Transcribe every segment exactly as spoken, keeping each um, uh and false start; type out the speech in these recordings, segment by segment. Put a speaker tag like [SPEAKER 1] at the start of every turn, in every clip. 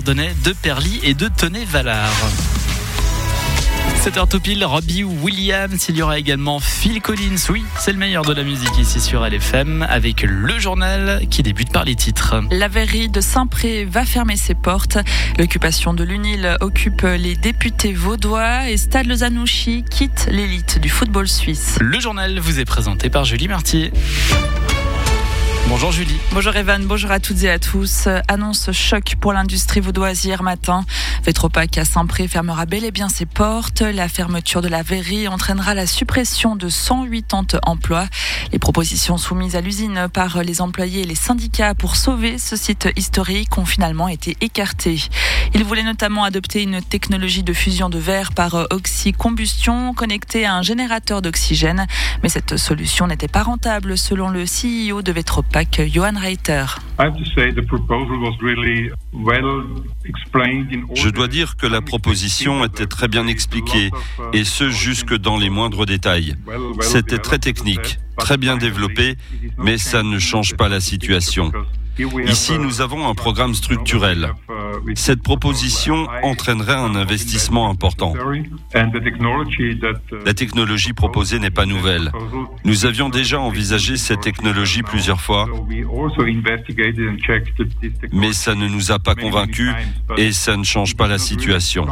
[SPEAKER 1] ardennais de Perly et de Tenay-Vallard. sept heures tout pile, Robbie Williams, il y aura également Phil Collins, oui, c'est le meilleur de la musique ici sur L F M, avec le journal qui débute par les titres.
[SPEAKER 2] La verrerie de Saint-Pré va fermer ses portes. L'occupation de l'UNIL occupe les députés vaudois et Stade Lozanouchi quitte l'élite du football suisse.
[SPEAKER 1] Le journal vous est présenté par Julie Martier. Bonjour Julie.
[SPEAKER 2] Bonjour Evan, bonjour à toutes et à tous. Annonce choc pour l'industrie vaudoise hier matin. Vetropac à Saint-Pré fermera bel et bien ses portes. La fermeture de la verrerie entraînera la suppression de cent quatre-vingts emplois. Les propositions soumises à l'usine par les employés et les syndicats pour sauver ce site historique ont finalement été écartées. Ils voulaient notamment adopter une technologie de fusion de verre par oxycombustion connectée à un générateur d'oxygène. Mais cette solution n'était pas rentable selon le C E O de Vetropac, Johan Reiter.
[SPEAKER 3] Je dois dire que la proposition était très bien expliquée, et ce jusque dans les moindres détails. C'était très technique, très bien développé, mais ça ne change pas la situation. Ici, nous avons un programme structurel. Cette proposition entraînerait un investissement important. La technologie proposée n'est pas nouvelle. Nous avions déjà envisagé cette technologie plusieurs fois, mais ça ne nous a pas convaincus et ça ne change pas la situation.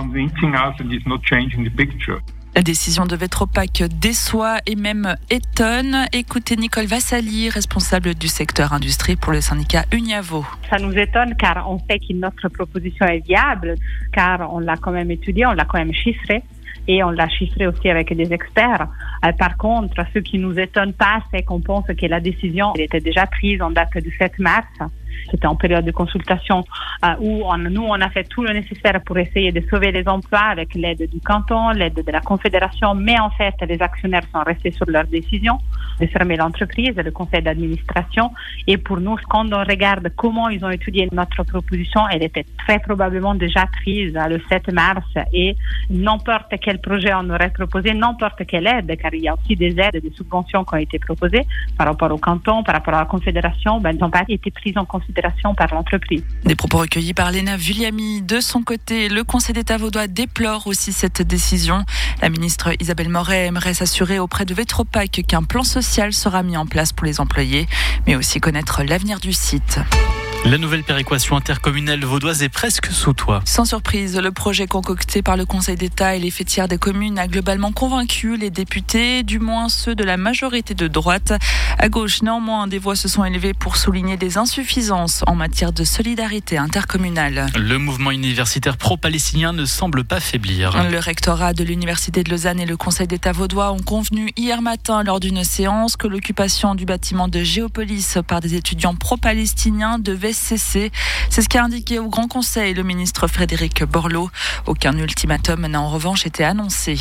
[SPEAKER 2] La décision de Vetropac déçoit et même étonne. Écoutez Nicole Vassali, responsable du secteur industrie pour le syndicat Uniavo.
[SPEAKER 4] Ça nous étonne car on sait que notre proposition est viable, car on l'a quand même étudiée, on l'a quand même chiffrée. Et on l'a chiffré aussi avec des experts. Euh, par contre, ce qui nous étonne pas, c'est qu'on pense que la décision elle était déjà prise en date du sept mars. C'était en période de consultation euh, où on, nous, on a fait tout le nécessaire pour essayer de sauver les emplois avec l'aide du canton, l'aide de la Confédération. Mais en fait, les actionnaires sont restés sur leur décision de fermer l'entreprise, le conseil d'administration. Et pour nous, quand on regarde comment ils ont étudié notre proposition, elle était très probablement déjà prise euh, le sept mars. Et n'importe quel projet on aurait proposé, n'importe quelle aide, car il y a aussi des aides, des subventions qui ont été proposées par rapport au canton, par rapport à la Confédération, ben, elles n'ont pas été prises en considération par l'entreprise.
[SPEAKER 2] Des propos recueillis par Léna Vulliamy. De son côté, le Conseil d'État vaudois déplore aussi cette décision. La ministre Isabelle Moret aimerait s'assurer auprès de Vetropac qu'un plan social sera mis en place pour les employés, mais aussi connaître l'avenir du site.
[SPEAKER 1] La nouvelle péréquation intercommunale vaudoise est presque sous toit.
[SPEAKER 2] Sans surprise, le projet concocté par le Conseil d'État et les fêtières des communes a globalement convaincu les députés, du moins ceux de la majorité de droite. À gauche, néanmoins, des voix se sont élevées pour souligner des insuffisances en matière de solidarité intercommunale.
[SPEAKER 1] Le mouvement universitaire pro-palestinien ne semble pas faiblir.
[SPEAKER 2] Le rectorat de l'Université de Lausanne et le Conseil d'État vaudois ont convenu hier matin lors d'une séance que l'occupation du bâtiment de Géopolis par des étudiants pro-palestiniens devait cesser. C'est ce qu'a indiqué au Grand Conseil le ministre Frédéric Borloo. Aucun ultimatum n'a en revanche été annoncé.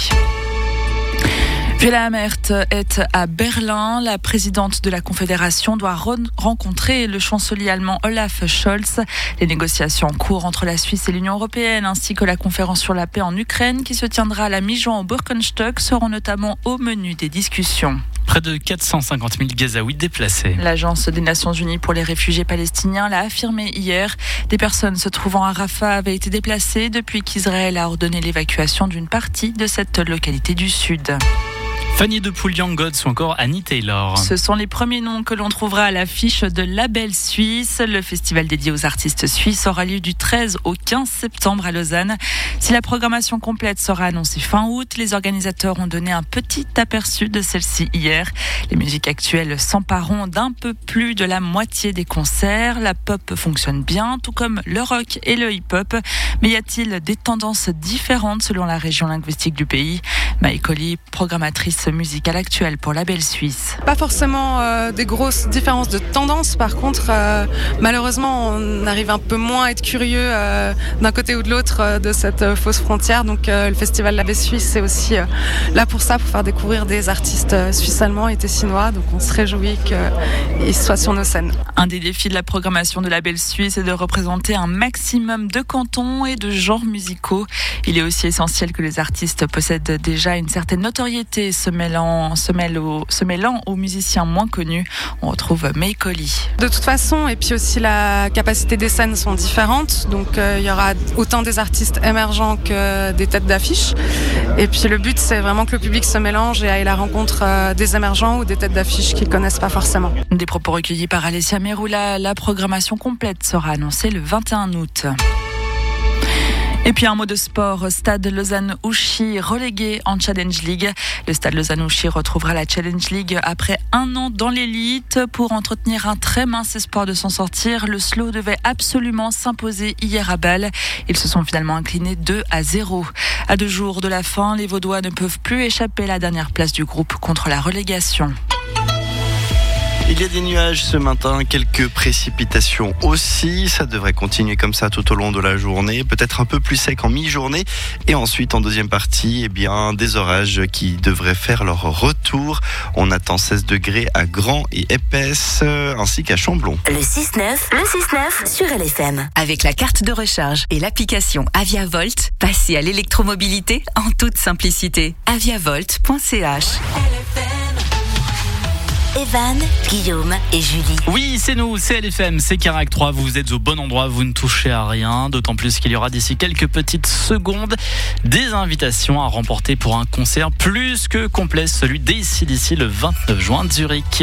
[SPEAKER 2] Viola Amherd est à Berlin. La présidente de la Confédération doit re- rencontrer le chancelier allemand Olaf Scholz. Les négociations en cours entre la Suisse et l'Union européenne ainsi que la conférence sur la paix en Ukraine qui se tiendra à la mi-juin au Birkenstock seront notamment au menu des discussions.
[SPEAKER 1] Près de quatre cent cinquante mille Gazaouis déplacés.
[SPEAKER 2] L'Agence des Nations Unies pour les réfugiés palestiniens l'a affirmé hier. Des personnes se trouvant à Rafah avaient été déplacées depuis qu'Israël a ordonné l'évacuation d'une partie de cette localité du sud.
[SPEAKER 1] Fanny de Poulian-Gods ou encore Annie Taylor.
[SPEAKER 2] Ce sont les premiers noms que l'on trouvera à l'affiche de Label Suisse. Le festival dédié aux artistes suisses aura lieu du treize au quinze septembre à Lausanne. Si la programmation complète sera annoncée fin août, les organisateurs ont donné un petit aperçu de celle-ci hier. Les musiques actuelles s'empareront d'un peu plus de la moitié des concerts. La pop fonctionne bien, tout comme le rock et le hip-hop. Mais y a-t-il des tendances différentes selon la région linguistique du pays ? Maï Colli, programmatrice musicale actuelle pour Label Suisse.
[SPEAKER 5] Pas forcément euh, des grosses différences de tendance, par contre euh, malheureusement on arrive un peu moins à être curieux euh, d'un côté ou de l'autre euh, de cette euh, fausse frontière, donc euh, le festival Label Suisse c'est aussi euh, là pour ça, pour faire découvrir des artistes euh, suisses-allemands et tessinois, donc on se réjouit qu'ils soient sur nos scènes.
[SPEAKER 2] Un des défis de la programmation de Label Suisse est de représenter un maximum de cantons et de genres musicaux. Il est aussi essentiel que les artistes possèdent déjà déjà une certaine notoriété se mêlant, se mêlant, se mêlant aux musiciens moins connus. On retrouve May Coley.
[SPEAKER 5] De toute façon, et puis aussi la capacité des scènes sont différentes, donc euh, il y aura autant des artistes émergents que des têtes d'affiche. Et puis le but, c'est vraiment que le public se mélange et aille à la rencontre euh, des émergents ou des têtes d'affiche qu'ils connaissent pas forcément.
[SPEAKER 2] Des propos recueillis par Alessia Meroula. La programmation complète sera annoncée le vingt et un août. Et puis un mot de sport, Stade Lausanne-Ouchy relégué en Challenge League. Le Stade Lausanne-Ouchy retrouvera la Challenge League après un an dans l'élite. Pour entretenir un très mince espoir de s'en sortir, le S L O devait absolument s'imposer hier à Bâle. Ils se sont finalement inclinés deux à zéro. À deux jours de la fin, les Vaudois ne peuvent plus échapper à la dernière place du groupe contre la relégation.
[SPEAKER 6] Il y a des nuages ce matin, quelques précipitations aussi. Ça devrait continuer comme ça tout au long de la journée. Peut-être un peu plus sec en mi-journée. Et ensuite, en deuxième partie, eh bien, des orages qui devraient faire leur retour. On attend seize degrés à Grand et Épaisse, ainsi qu'à Chamblon.
[SPEAKER 7] Le six neuf, le six neuf sur L F M. Avec la carte de recharge et l'application Aviavolt, passez à l'électromobilité en toute simplicité. aviavolt point c h. Evan, Guillaume et Julie.
[SPEAKER 1] Oui, c'est nous, c'est L F M, c'est Carac trois. Vous êtes au bon endroit, vous ne touchez à rien. D'autant plus qu'il y aura d'ici quelques petites secondes des invitations à remporter pour un concert plus que complet, celui d'A C D C le vingt-neuf juin de Zurich.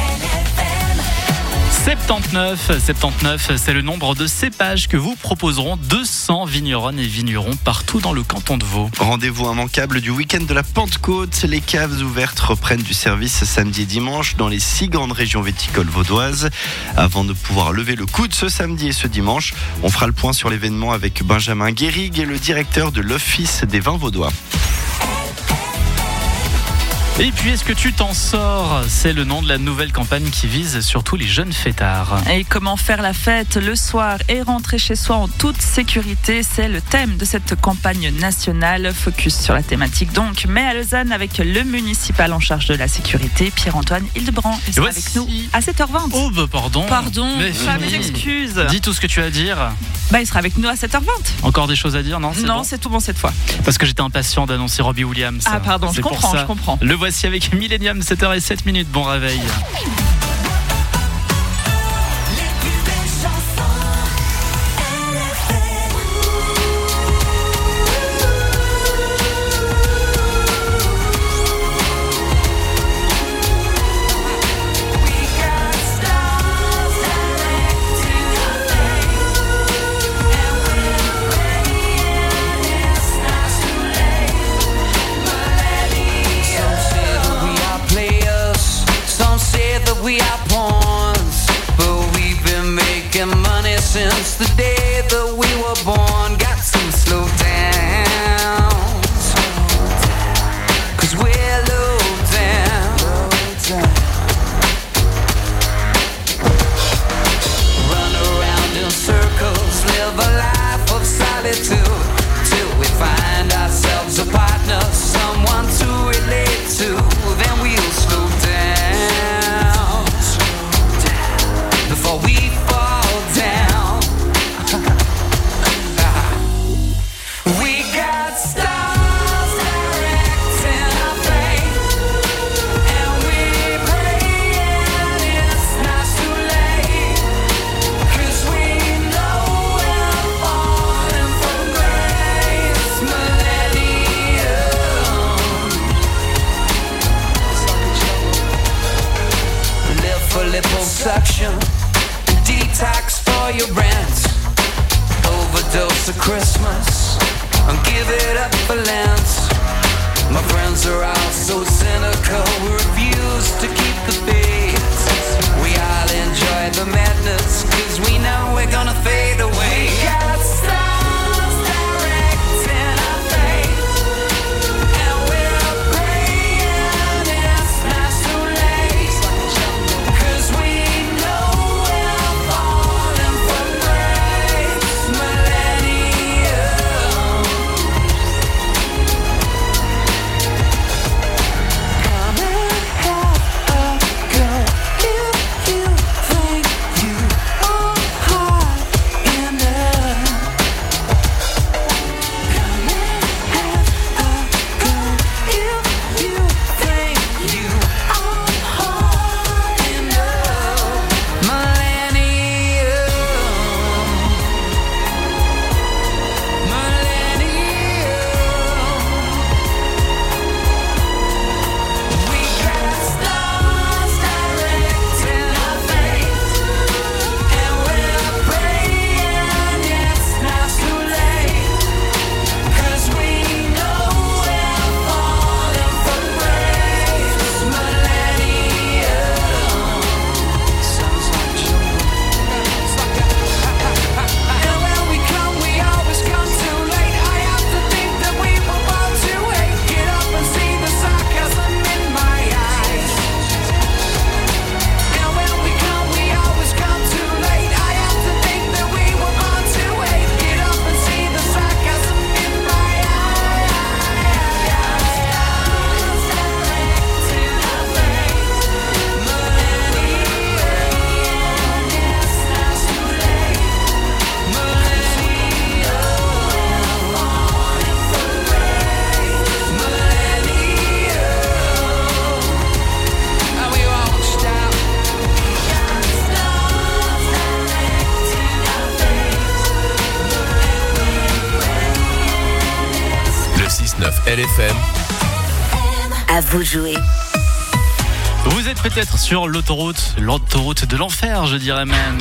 [SPEAKER 1] soixante-dix-neuf, soixante-dix-neuf, c'est le nombre de cépages que vous proposeront deux cents vigneronnes et vignerons partout dans le canton de Vaud.
[SPEAKER 6] Rendez-vous immanquable du week-end de la Pentecôte. Les caves ouvertes reprennent du service samedi et dimanche dans les six grandes régions viticoles vaudoises. Avant de pouvoir lever le coude ce samedi et ce dimanche, on fera le point sur l'événement avec Benjamin Guérig, le directeur de l'Office des vins vaudois.
[SPEAKER 1] Et puis, est-ce que tu t'en sors ? C'est le nom de la nouvelle campagne qui vise surtout les jeunes fêtards.
[SPEAKER 2] Et comment faire la fête le soir et rentrer chez soi en toute sécurité, c'est le thème de cette campagne nationale. Focus sur la thématique donc, mais à Lausanne avec le municipal en charge de la sécurité, Pierre-Antoine Hildebrand. Il sera avec nous à sept heures vingt.
[SPEAKER 1] Oh bah pardon.
[SPEAKER 2] Pardon,
[SPEAKER 1] mais
[SPEAKER 2] pas mes excuses.
[SPEAKER 1] Dis tout ce que tu as à dire.
[SPEAKER 2] Bah, il sera avec nous à sept heures vingt.
[SPEAKER 1] Encore des choses à dire, non ? C'est
[SPEAKER 2] non,
[SPEAKER 1] bon.
[SPEAKER 2] c'est tout bon cette fois.
[SPEAKER 1] Parce que j'étais impatient d'annoncer Robbie Williams.
[SPEAKER 2] Ah pardon,
[SPEAKER 1] c'est
[SPEAKER 2] je comprends, je comprends.
[SPEAKER 1] Le voici avec Millennium, sept heures zéro sept minutes. Bon réveil.
[SPEAKER 8] We are pawns, but we've been making money since the day that we were born. Got to slow down, cause we're low down. Run around in circles, live a life of solitude, till we find ourselves a partner, someone to relate to. Then we'll slow down before we fall down. We got stars directing our fate, and we praying it's not too late, 'cause we know we're falling from grace. Millennium. Live for liposuction, detox for your rent, overdose of Christmas, and give it up for Lent. My friends are all so cynical, we refuse to keep the faith. We all enjoy the madness, 'cause we know we're gonna fade away. We got stars directing our fate, and we're praying it's not too late, 'cause we know we're falling from grace. Millennium. Come and have a go if you think you are hot enough.
[SPEAKER 9] L F M.
[SPEAKER 7] À vous de jouer.
[SPEAKER 1] Vous êtes peut-être sur l'autoroute, l'autoroute de l'enfer, je dirais même.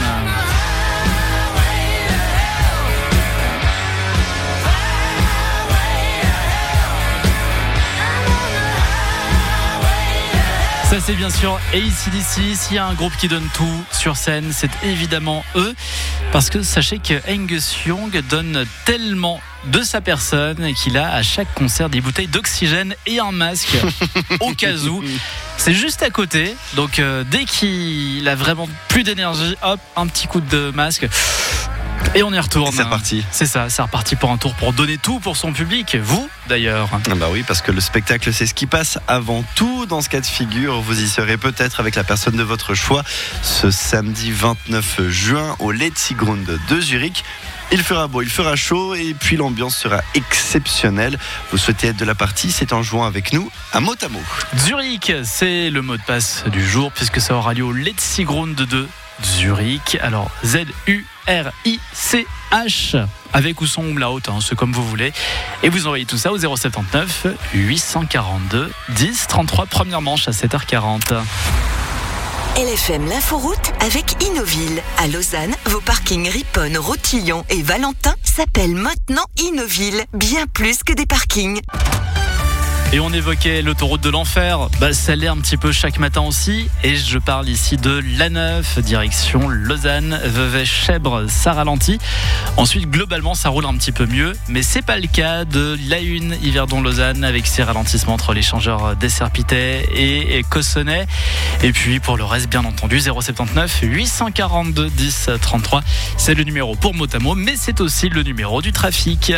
[SPEAKER 1] Ça c'est bien sûr A C D C. S'il y a un groupe qui donne tout sur scène, c'est évidemment eux. Parce que sachez que Angus Young donne tellement de sa personne qu'il a à chaque concert des bouteilles d'oxygène et un masque au cas où. C'est juste à côté. Donc euh, dès qu'il a vraiment plus d'énergie, hop, un petit coup de masque. Et on y retourne.
[SPEAKER 6] C'est reparti.
[SPEAKER 1] C'est ça, c'est reparti pour un tour pour donner tout pour son public. Vous, d'ailleurs.
[SPEAKER 6] Ah bah oui, parce que le spectacle, c'est ce qui passe avant tout. Dans ce cas de figure, vous y serez peut-être avec la personne de votre choix ce samedi vingt-neuf juin au Letzigrund de Zurich. Il fera beau, il fera chaud et puis l'ambiance sera exceptionnelle. Vous souhaitez être de la partie, c'est en jouant avec nous à mot à mot.
[SPEAKER 1] Zurich, c'est le mot de passe du jour puisque ça aura lieu au Letzigrund de Zurich. Alors Z U R I C H avec ou sans umlaut, hein, c'est comme vous voulez. Et vous envoyez tout ça au zéro sept neuf huit cent quarante-deux dix trente-trois, première manche à sept heures quarante.
[SPEAKER 7] L F M l'inforoute avec Innoville. À Lausanne, vos parkings Riponne, Rotillon et Valentin s'appellent maintenant Innoville. Bien plus que des parkings.
[SPEAKER 1] Et on évoquait l'autoroute de l'enfer, bah, ça l'est un petit peu chaque matin aussi. Et je parle ici de l'A neuf, direction Lausanne, Vevey, Chèvre, ça ralentit. Ensuite, globalement, ça roule un petit peu mieux. Mais c'est pas le cas de l'A un, Yverdon-Lausanne, avec ses ralentissements entre l'échangeur d'Esserpitais et, et Cossonay. Et puis, pour le reste, bien entendu, zéro sept neuf huit cent quarante-deux dix trente-trois. C'est le numéro pour mot à mot, mais c'est aussi le numéro du trafic.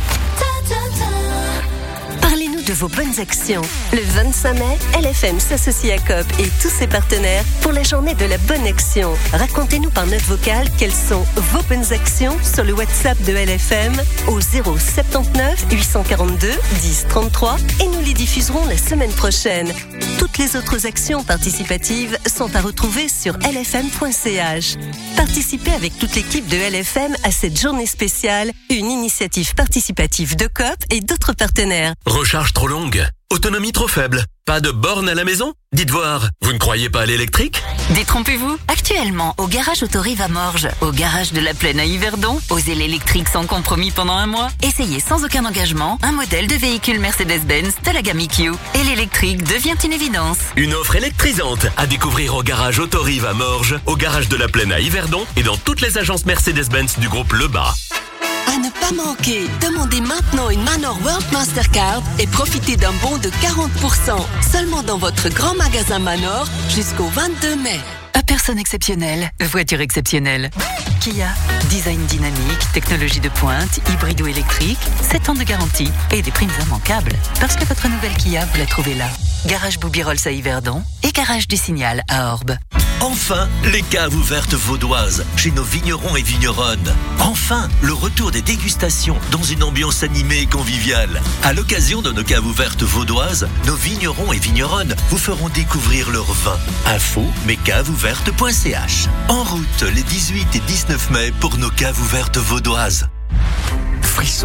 [SPEAKER 10] Parlez-nous de vos bonnes actions. Le vingt-cinq mai, L F M s'associe à Coop et tous ses partenaires pour la journée de la bonne action. Racontez-nous par note vocale quelles sont vos bonnes actions sur le WhatsApp de L F M au zéro sept neuf huit cent quarante-deux dix trente-trois et nous les diffuserons la semaine prochaine. Toutes les autres actions participatives sont à retrouver sur L F M point C H. Participez avec toute l'équipe de L F M à cette journée spéciale, une initiative participative de Coop et d'autres partenaires.
[SPEAKER 9] Recharge trop longue, autonomie trop faible, pas de borne à la maison? Dites voir, vous ne croyez pas à l'électrique?
[SPEAKER 7] Détrompez-vous. Actuellement, au garage Autorive à Morges, au garage de la Plaine à Yverdon, osez l'électrique sans compromis pendant un mois. Essayez sans aucun engagement un modèle de véhicule Mercedes-Benz de la gamme E Q. Et l'électrique devient une évidence.
[SPEAKER 9] Une offre électrisante à découvrir au garage Autorive à Morges, au garage de la Plaine à Yverdon et dans toutes les agences Mercedes-Benz du groupe Lebas.
[SPEAKER 10] À ne pas manquer, demandez maintenant une Manor World Mastercard et profitez d'un bon de quarante pour cent seulement dans votre grand magasin Manor jusqu'au vingt-deux mai.
[SPEAKER 7] À personne exceptionnelle, voiture exceptionnelle. Kia, design dynamique, technologie de pointe, hybride ou électrique, sept ans de garantie et des primes immanquables. Parce que votre nouvelle Kia, vous la trouvez là. Garage Boubirols à Yverdon et Garage du Signal à Orbe.
[SPEAKER 11] Enfin, les caves ouvertes vaudoises, chez nos vignerons et vigneronnes. Enfin, le retour des dégustations dans une ambiance animée et conviviale. À l'occasion de nos caves ouvertes vaudoises, nos vignerons et vigneronnes vous feront découvrir leur vin. Info mescaveouvertes point c h. En route les dix-huit et dix-neuf mai pour nos caves ouvertes vaudoises.
[SPEAKER 9] Frisson.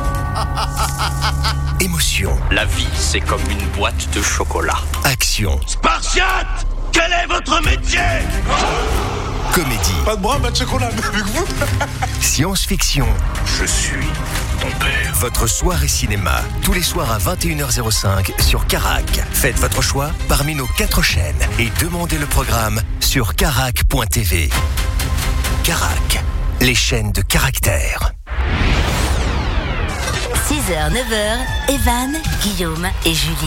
[SPEAKER 9] Émotion.
[SPEAKER 12] La vie, c'est comme une boîte de chocolat.
[SPEAKER 9] Action.
[SPEAKER 12] Spartiate! Quel est votre métier?
[SPEAKER 9] Comédie.
[SPEAKER 13] Pas de bras, pas de chocolat, mais avec vous.
[SPEAKER 9] Science-fiction.
[SPEAKER 12] Je suis ton père.
[SPEAKER 9] Votre soirée cinéma, tous les soirs à vingt et une heures cinq sur Carac. Faites votre choix parmi nos quatre chaînes et demandez le programme sur carac point t v. Carac, les chaînes de caractère.
[SPEAKER 10] six heures, neuf heures, Evan, Guillaume et Julie.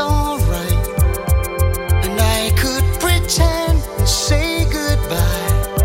[SPEAKER 14] Alright, and I could pretend to say goodbye.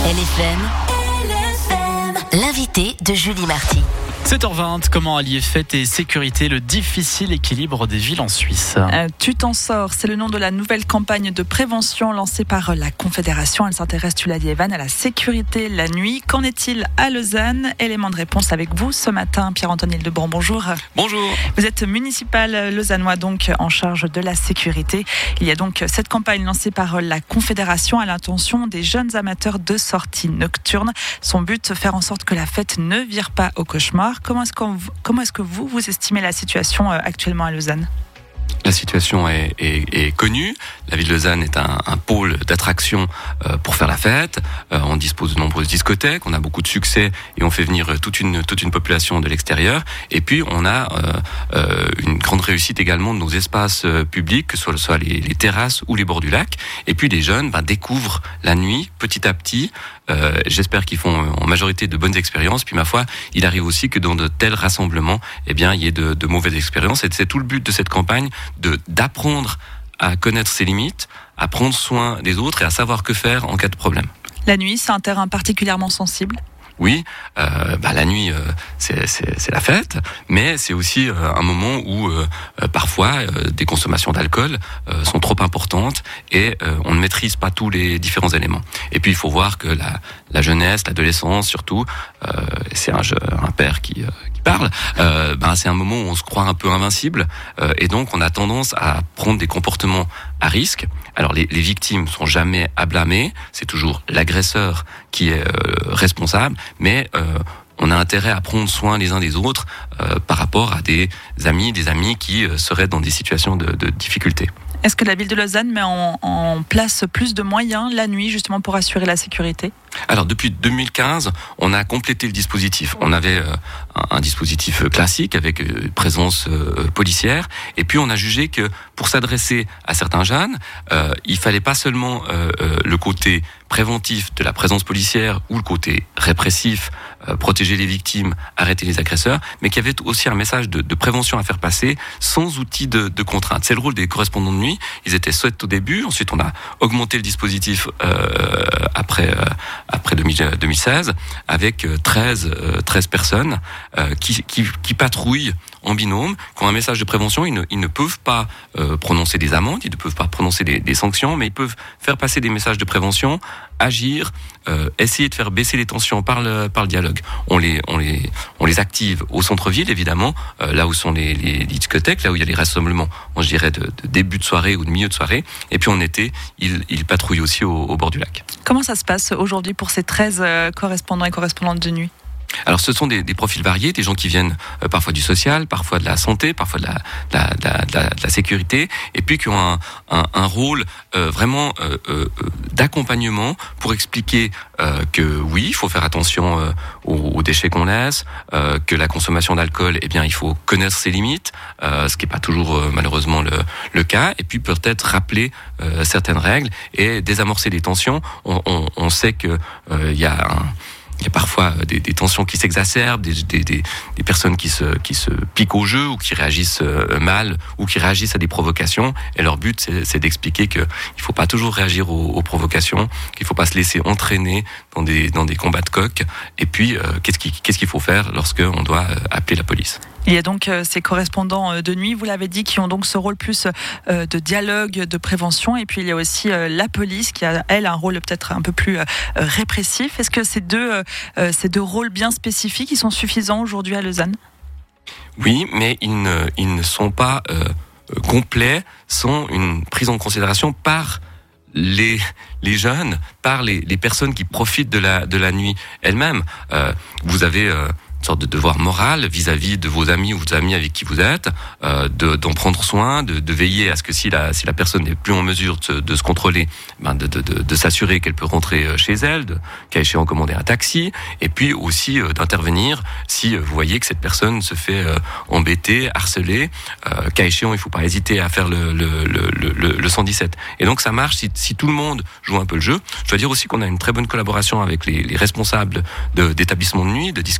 [SPEAKER 14] L F M, l'invité de Julie Marty.
[SPEAKER 1] sept heures vingt, comment allier fête et sécurité, le difficile équilibre des villes en Suisse.
[SPEAKER 2] Euh, tu t'en sors, c'est le nom de la nouvelle campagne de prévention lancée par la Confédération. Elle s'intéresse, tu l'as dit Evan, à la sécurité la nuit. Qu'en est-il à Lausanne? Élément de réponse avec vous ce matin. Pierre-Antoine Hildebrandt, bonjour.
[SPEAKER 15] Bonjour.
[SPEAKER 2] Vous êtes municipal lausannois, donc en charge de la sécurité. Il y a donc cette campagne lancée par la Confédération à l'intention des jeunes amateurs de sorties nocturnes. Son but, faire en sorte que la fête ne vire pas au cauchemar. Comment est-ce, qu'on, comment est-ce que vous, vous estimez la situation actuellement à Lausanne ?
[SPEAKER 15] La situation est, est, est connue. La ville de Lausanne est un, un pôle d'attraction euh, pour faire la fête. Euh, on dispose de nombreuses discothèques, on a beaucoup de succès et on fait venir toute une toute une population de l'extérieur. Et puis on a euh, euh, une grande réussite également de nos espaces euh, publics, que ce soit, soit les, les terrasses ou les bords du lac. Et puis les jeunes ben, découvrent la nuit petit à petit. Euh, j'espère qu'ils font en majorité de bonnes expériences. Puis ma foi, il arrive aussi que dans de tels rassemblements, eh bien, il y ait de, de mauvaises expériences. Et c'est tout le but de cette campagne, de d'apprendre à connaître ses limites, à prendre soin des autres et à savoir que faire en cas de problème.
[SPEAKER 2] La nuit, c'est un terrain particulièrement sensible.
[SPEAKER 15] Oui, euh, bah la nuit, euh, c'est, c'est, c'est la fête, mais c'est aussi euh, un moment où euh, euh, parfois euh, des consommations d'alcool euh, sont trop importantes et euh, on ne maîtrise pas tous les différents éléments. Et puis il faut voir que la, la jeunesse, l'adolescence surtout, euh, c'est un, un père qui, euh, qui parle, euh, ben c'est un moment où on se croit un peu invincible euh, et donc on a tendance à prendre des comportements à risque. Alors les, les victimes sont jamais à blâmer, c'est toujours l'agresseur qui est euh, responsable, mais euh, on a intérêt à prendre soin les uns des autres euh, par rapport à des amis, des amis qui euh, seraient dans des situations de, de difficulté.
[SPEAKER 2] Est-ce que la ville de Lausanne met en, en place plus de moyens la nuit justement pour assurer la sécurité ?
[SPEAKER 15] Alors depuis deux mille quinze, on a complété le dispositif. On avait euh, un, un dispositif classique avec euh, présence euh, policière, et puis on a jugé que pour s'adresser à certains jeunes, euh, il fallait pas seulement euh, euh, le côté préventif de la présence policière ou le côté répressif, euh, protéger les victimes, arrêter les agresseurs, mais qu'il y avait aussi un message de, de prévention à faire passer sans outil de, de contrainte. C'est le rôle des correspondants de nuit. Ils étaient sept au début, ensuite on a augmenté le dispositif euh, après euh, après deux mille seize avec treize, treize personnes euh, qui, qui, qui patrouillent en binôme, qui ont un message de prévention. Ils ne, ils ne peuvent pas euh, prononcer des amendes, ils ne peuvent pas prononcer des, des sanctions, mais ils peuvent faire passer des messages de prévention, agir, euh, essayer de faire baisser les tensions par le, par le dialogue. On les, on les, on les active au centre-ville, évidemment, euh, là où sont les, les, les discothèques, là où il y a les rassemblements, on, je dirais, de, de début de soirée ou de milieu de soirée. Et puis en été, ils, ils patrouillent aussi au, au bord du lac.
[SPEAKER 2] Comment ça se passe aujourd'hui pour ces treize euh, correspondants et correspondantes de nuit ?
[SPEAKER 15] Alors ce sont des, des profils variés, des gens qui viennent euh, parfois du social, parfois de la santé, parfois de la, de la, de la, de la, de la sécurité, et puis qui ont un, un, un rôle euh, vraiment euh, euh, d'accompagnement pour expliquer euh, que oui, il faut faire attention euh, aux, aux déchets qu'on laisse, euh, que la consommation d'alcool, eh bien, il faut connaître ses limites, euh, ce qui n'est pas toujours euh, malheureusement le, le cas, et puis peut-être rappeler euh, certaines règles et désamorcer les tensions. On, on, on sait que euh, il y a un Il y a parfois des, des tensions qui s'exacerbent, des, des, des, des personnes qui se, qui se piquent au jeu ou qui réagissent mal ou qui réagissent à des provocations. Et leur but, c'est, c'est d'expliquer qu'il ne faut pas toujours réagir aux, aux provocations, qu'il ne faut pas se laisser entraîner dans des, dans des combats de coq. Et puis, euh, qu'est-ce, qui, qu'est-ce qu'il faut faire lorsqu'on doit appeler la police ?
[SPEAKER 2] Il y a donc euh, ces correspondants de nuit, vous l'avez dit, qui ont donc ce rôle plus euh, de dialogue, de prévention. Et puis il y a aussi euh, la police qui a, elle, un rôle peut-être un peu plus euh, répressif. Est-ce que ces deux, euh, ces deux rôles bien spécifiques, ils sont suffisants aujourd'hui à Lausanne ?
[SPEAKER 15] Oui, mais ils ne, ils ne sont pas euh, complets sans une prise en considération par les les jeunes, par les, les personnes qui profitent de la de la nuit elles-mêmes. Euh, vous avez euh, une sorte de devoir moral vis-à-vis de vos amis ou vos amis avec qui vous êtes, euh, de, d'en prendre soin, de, de veiller à ce que si la, si la personne n'est plus en mesure de, de se contrôler, ben de, de, de, de s'assurer qu'elle peut rentrer chez elle, de, qu'à échéant commander un taxi, et puis aussi euh, d'intervenir si vous voyez que cette personne se fait euh, embêter, harceler, euh, qu'à échéant il ne faut pas hésiter à faire le, le, le, le, le cent dix-sept. Et donc ça marche si, si tout le monde joue un peu le jeu. Je dois dire aussi qu'on a une très bonne collaboration avec les, les responsables de, d'établissements de nuit, de discothèques,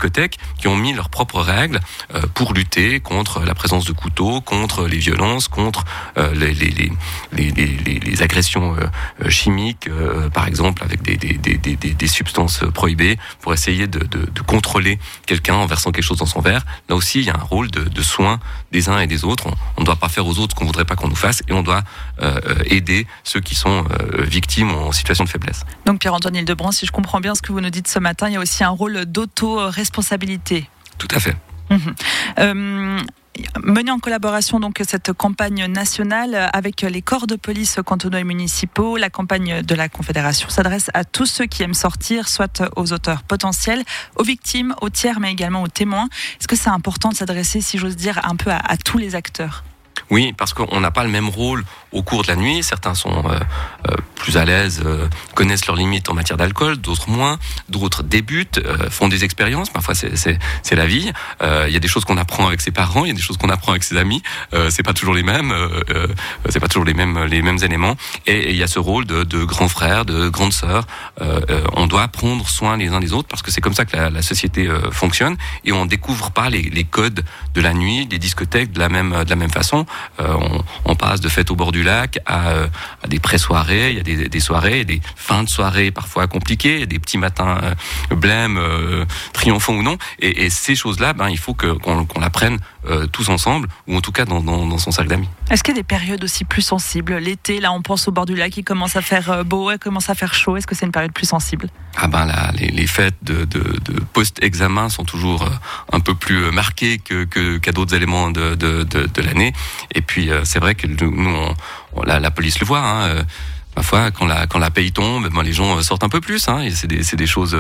[SPEAKER 15] qui ont mis leurs propres règles euh, pour lutter contre la présence de couteaux, contre les violences, contre euh, les, les, les, les, les, les agressions euh, chimiques, euh, par exemple avec des, des, des, des, des substances prohibées, pour essayer de, de, de contrôler quelqu'un en versant quelque chose dans son verre. Là aussi, il y a un rôle de, de soin des uns et des autres. On ne doit pas faire aux autres ce qu'on voudrait pas qu'on nous fasse, et on doit euh, aider ceux qui sont euh, victimes ou en situation de faiblesse.
[SPEAKER 2] Donc Pierre-Antoine Hildebrand, si je comprends bien ce que vous nous dites ce matin, il y a aussi un rôle d'auto-responsabilité.
[SPEAKER 15] Tout à fait.
[SPEAKER 2] Mmh. Euh, Menée en collaboration donc cette campagne nationale avec les corps de police cantonaux et municipaux, la campagne de la Confédération s'adresse à tous ceux qui aiment sortir, soit aux auteurs potentiels, aux victimes, aux tiers, mais également aux témoins. Est-ce que c'est important de s'adresser, si j'ose dire, un peu à, à tous les acteurs ?
[SPEAKER 15] Oui, parce qu'on n'a pas le même rôle au cours de la nuit. Certains sont euh, euh, plus à l'aise, euh, connaissent leurs limites en matière d'alcool, d'autres moins, d'autres débutent, euh, font des expériences. Parfois, c'est, c'est, c'est la vie. Il euh, y a des choses qu'on apprend avec ses parents, il y a des choses qu'on apprend avec ses amis. Euh, c'est pas toujours les mêmes, euh, euh, c'est pas toujours les mêmes les mêmes éléments. Et il y a ce rôle de, de grand frère, de grande sœur. Euh, euh, on doit prendre soin les uns des autres parce que c'est comme ça que la, la société euh, fonctionne. Et on découvre pas les, les codes de la nuit, des discothèques de la même de la même façon. Euh, on, on passe de fêtes au bord du lac à, euh, à des pré-soirées, il y a des, des soirées, des fins de soirées parfois compliquées, des petits matins euh, blêmes, euh, triomphants ou non. Et, et ces choses-là, ben, il faut que, qu'on, qu'on la prenne euh, tous ensemble, ou en tout cas dans, dans, dans son cercle d'amis.
[SPEAKER 2] Est-ce qu'il y a des périodes aussi plus sensibles ? L'été, là on pense au bord du lac, il commence à faire beau, il commence à faire chaud. Est-ce que c'est une période plus sensible ?
[SPEAKER 15] Ah ben là, les, les fêtes de, de, de post-examen sont toujours euh, un peu plus marquées que, que, qu'à d'autres éléments de, de, de, de l'année. Et puis euh, c'est vrai que nous, on, on, la, la police le voit. Hein, euh, Parfois, quand la quand la paye tombe, ben, les gens sortent un peu plus. Hein, et c'est des c'est des choses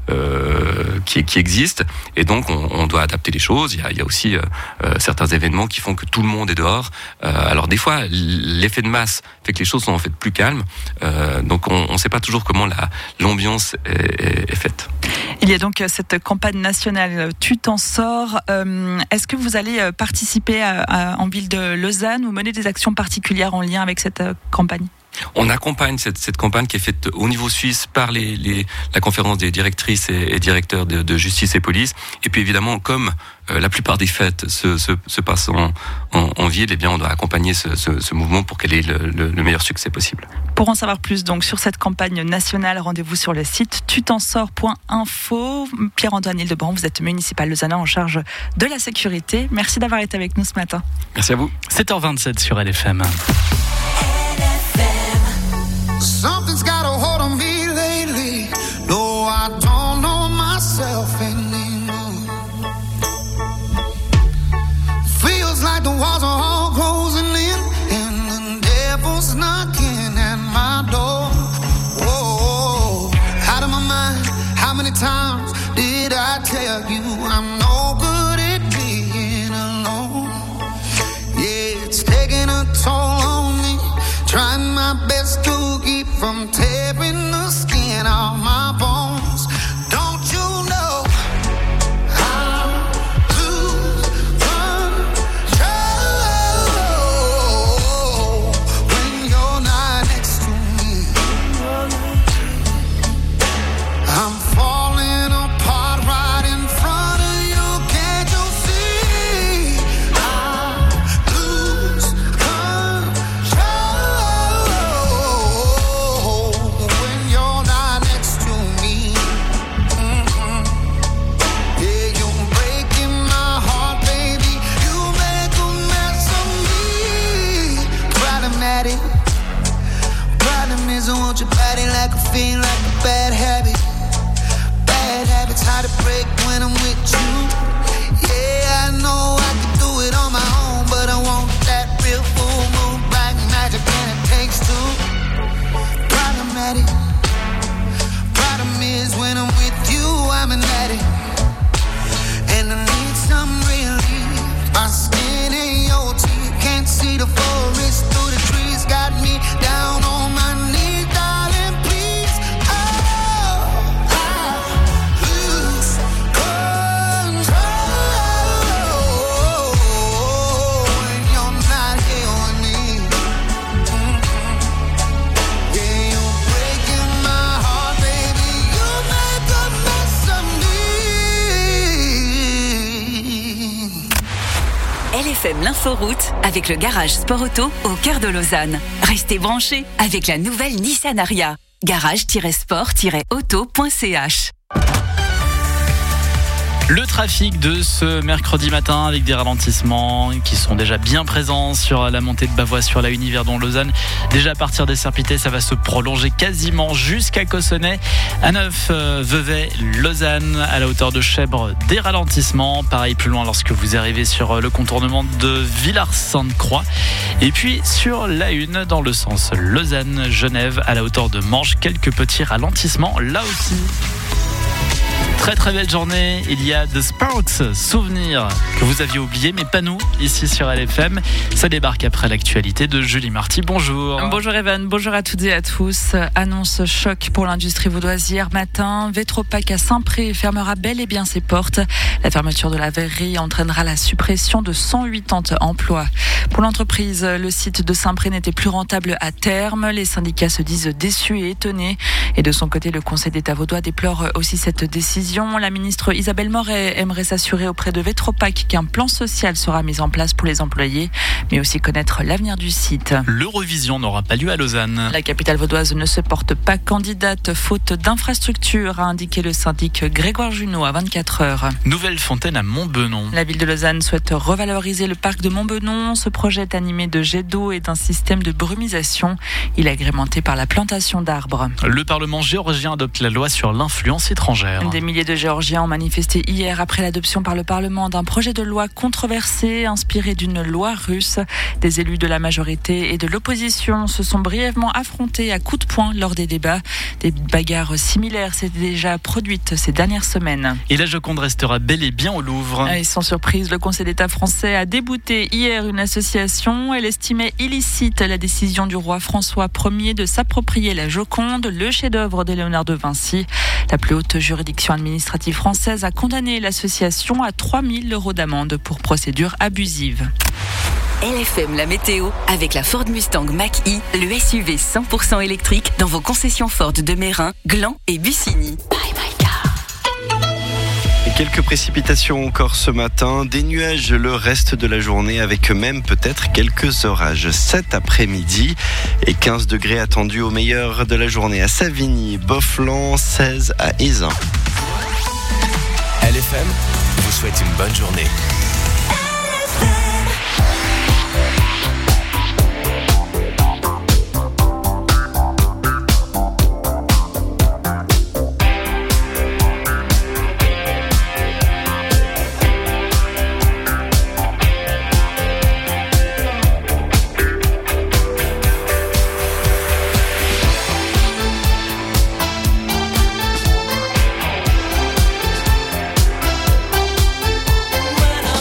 [SPEAKER 15] euh, qui qui existent. Et donc, on, on doit adapter les choses. Il y a il y a aussi euh, certains événements qui font que tout le monde est dehors. Euh, alors des fois, l'effet de masse fait que les choses sont en fait plus calmes. Euh, donc, on on sait pas toujours comment la l'ambiance est, est, est faite.
[SPEAKER 2] Il y a donc cette campagne nationale Tu t'en sors. Euh, est-ce que vous allez participer à, à, en ville de Lausanne ou mener des actions particulières en lien avec cette campagne ?
[SPEAKER 15] On accompagne cette, cette campagne qui est faite au niveau suisse par les, les, la conférence des directrices et, et directeurs de, de justice et police. Et puis évidemment, comme euh, la plupart des fêtes se, se, se passent en, en, en ville, eh bien, on doit accompagner ce, ce, ce mouvement pour qu'elle ait le, le, le meilleur succès possible.
[SPEAKER 2] Pour en savoir plus donc sur cette campagne nationale, rendez-vous sur le site tu t'en sors point info. Pierre-Antoine Hildebrand, vous êtes municipal lausannois en charge de la sécurité. Merci d'avoir été avec nous ce matin.
[SPEAKER 15] Merci à vous.
[SPEAKER 1] sept heures vingt-sept sur L F M.
[SPEAKER 14] Something's got a hold on me lately. No, I don't know myself anymore. Feels like the walls are all closing in, and the devil's knocking at my door. Whoa, out of my mind. How many times did I tell you I'm no good at being alone? Yeah, it's taking a toll on me. Trying my best to keep from tearing the skin off my bones. Don't you know I lose control when you're not next to me? I'm falling apart right in front of you. Can't you see? I lose control when you're not next to me. Mm-hmm. Yeah, you're breaking my heart, baby. You make a mess of me. Problematic. Problem is I want your body like a fiend, like a bad habit. Bad habits hard to break when I'm with you. Yeah, I know I can do it on my own, but I want that real full moon, black magic, and it takes two. Problematic. Problem is when I'm with you, I'm an addict, and I need some relief. My skin ain't your teeth, can't see the forest through the trees. Got me down on my knees, darling, please. Oh, I lose control when you're not here with me. Mm-hmm. Yeah, you're breaking
[SPEAKER 7] F M l'inforoute avec le garage Sport Auto au cœur de Lausanne. Restez branchés avec la nouvelle Nissan Ariya. garage tiret sport tiret auto point c h.
[SPEAKER 1] Le trafic de ce mercredi matin avec des ralentissements qui sont déjà bien présents sur la montée de Bavois sur la Univerdon-Lausanne. Déjà à partir des Serpités, ça va se prolonger quasiment jusqu'à Cossonay. À neuf, euh, Vevey-Lausanne, à la hauteur de Chèvre, des ralentissements. Pareil plus loin lorsque vous arrivez sur le contournement de Villars-Sainte-Croix. Et puis sur la une, dans le sens Lausanne-Genève, à la hauteur de Manches, quelques petits ralentissements là aussi. Très très belle journée, il y a The Sparks, souvenirs que vous aviez oubliés, mais pas nous, ici sur L F M. Ça débarque après l'actualité de Julie Marty. Bonjour.
[SPEAKER 2] Bonjour Evan, bonjour à toutes et à tous. Annonce choc pour l'industrie vaudoise hier matin. Vetropac à Saint-Pré fermera bel et bien ses portes. La fermeture de la verrerie entraînera la suppression de cent quatre-vingts emplois. Pour l'entreprise, le site de Saint-Pré n'était plus rentable à terme. Les syndicats se disent déçus et étonnés. Et de son côté, le Conseil d'État vaudois déplore aussi cette décision. La ministre Isabelle Moret aimerait s'assurer auprès de Vetropac qu'un plan social sera mis en place pour les employés, mais aussi connaître l'avenir du site.
[SPEAKER 1] L'Eurovision n'aura pas lieu à Lausanne.
[SPEAKER 2] La capitale vaudoise ne se porte pas candidate faute d'infrastructures, a indiqué le syndic Grégoire Junot à vingt-quatre heures.
[SPEAKER 1] Nouvelle fontaine à Montbenon.
[SPEAKER 2] La ville de Lausanne souhaite revaloriser le parc de Montbenon. Ce projet est animé de jets d'eau et d'un système de brumisation. Il est agrémenté par la plantation d'arbres.
[SPEAKER 1] Le Parlement géorgien adopte la loi sur l'influence étrangère.
[SPEAKER 2] Des milliers de Géorgiens ont manifesté hier après l'adoption par le Parlement d'un projet de loi controversé inspiré d'une loi russe. Des élus de la majorité et de l'opposition se sont brièvement affrontés à coups de poing lors des débats. Des bagarres similaires s'étaient déjà produites ces dernières semaines.
[SPEAKER 1] Et la Joconde restera bel et bien au Louvre.
[SPEAKER 2] Et sans surprise, le Conseil d'État français a débouté hier une association. Elle estimait illicite la décision du roi François Ier de s'approprier la Joconde, le chef-d'œuvre de Léonard de Vinci. La plus haute juridiction administrative française a condamné l'association à trois mille euros d'amende pour procédure abusive.
[SPEAKER 7] L F M la météo avec la Ford Mustang Mach-E, le S U V cent pour cent électrique dans vos concessions Ford de Mérin, Gland et Bussigny. Bye bye car.
[SPEAKER 6] Et quelques précipitations encore ce matin, des nuages le reste de la journée avec même peut-être quelques orages cet après-midi et quinze degrés attendus au meilleur de la journée à Savigny, Beaufland, seize à Ézin.
[SPEAKER 9] L F M vous souhaite une bonne journée.
[SPEAKER 8] When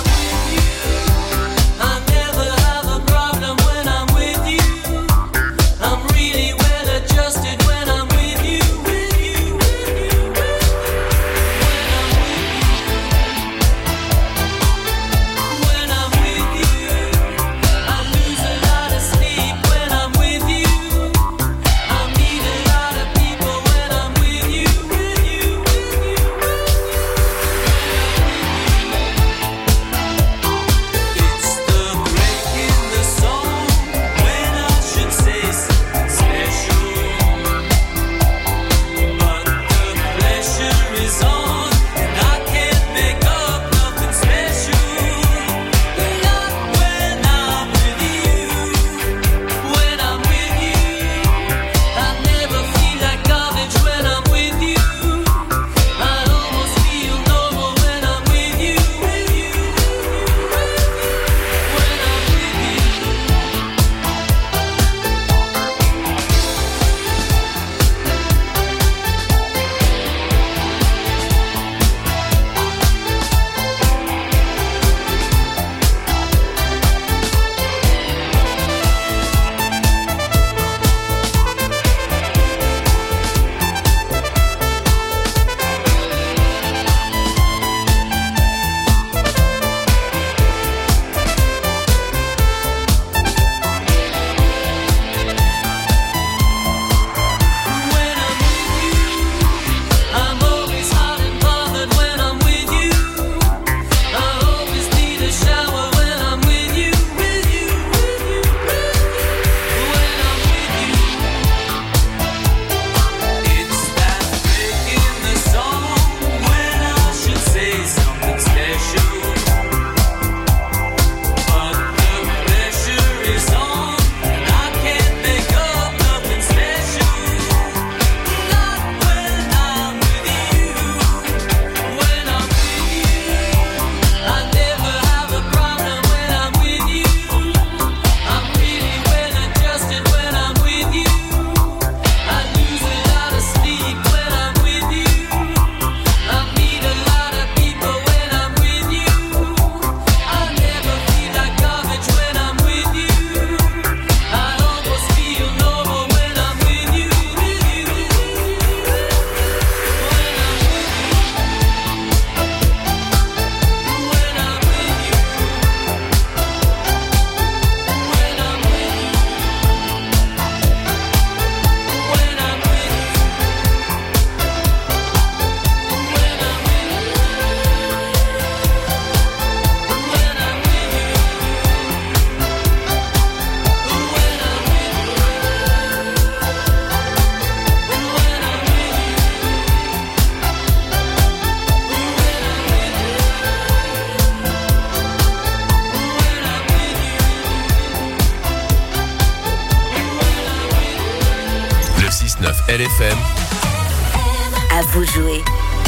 [SPEAKER 9] trente-neuf L F M.
[SPEAKER 10] À vous jouer.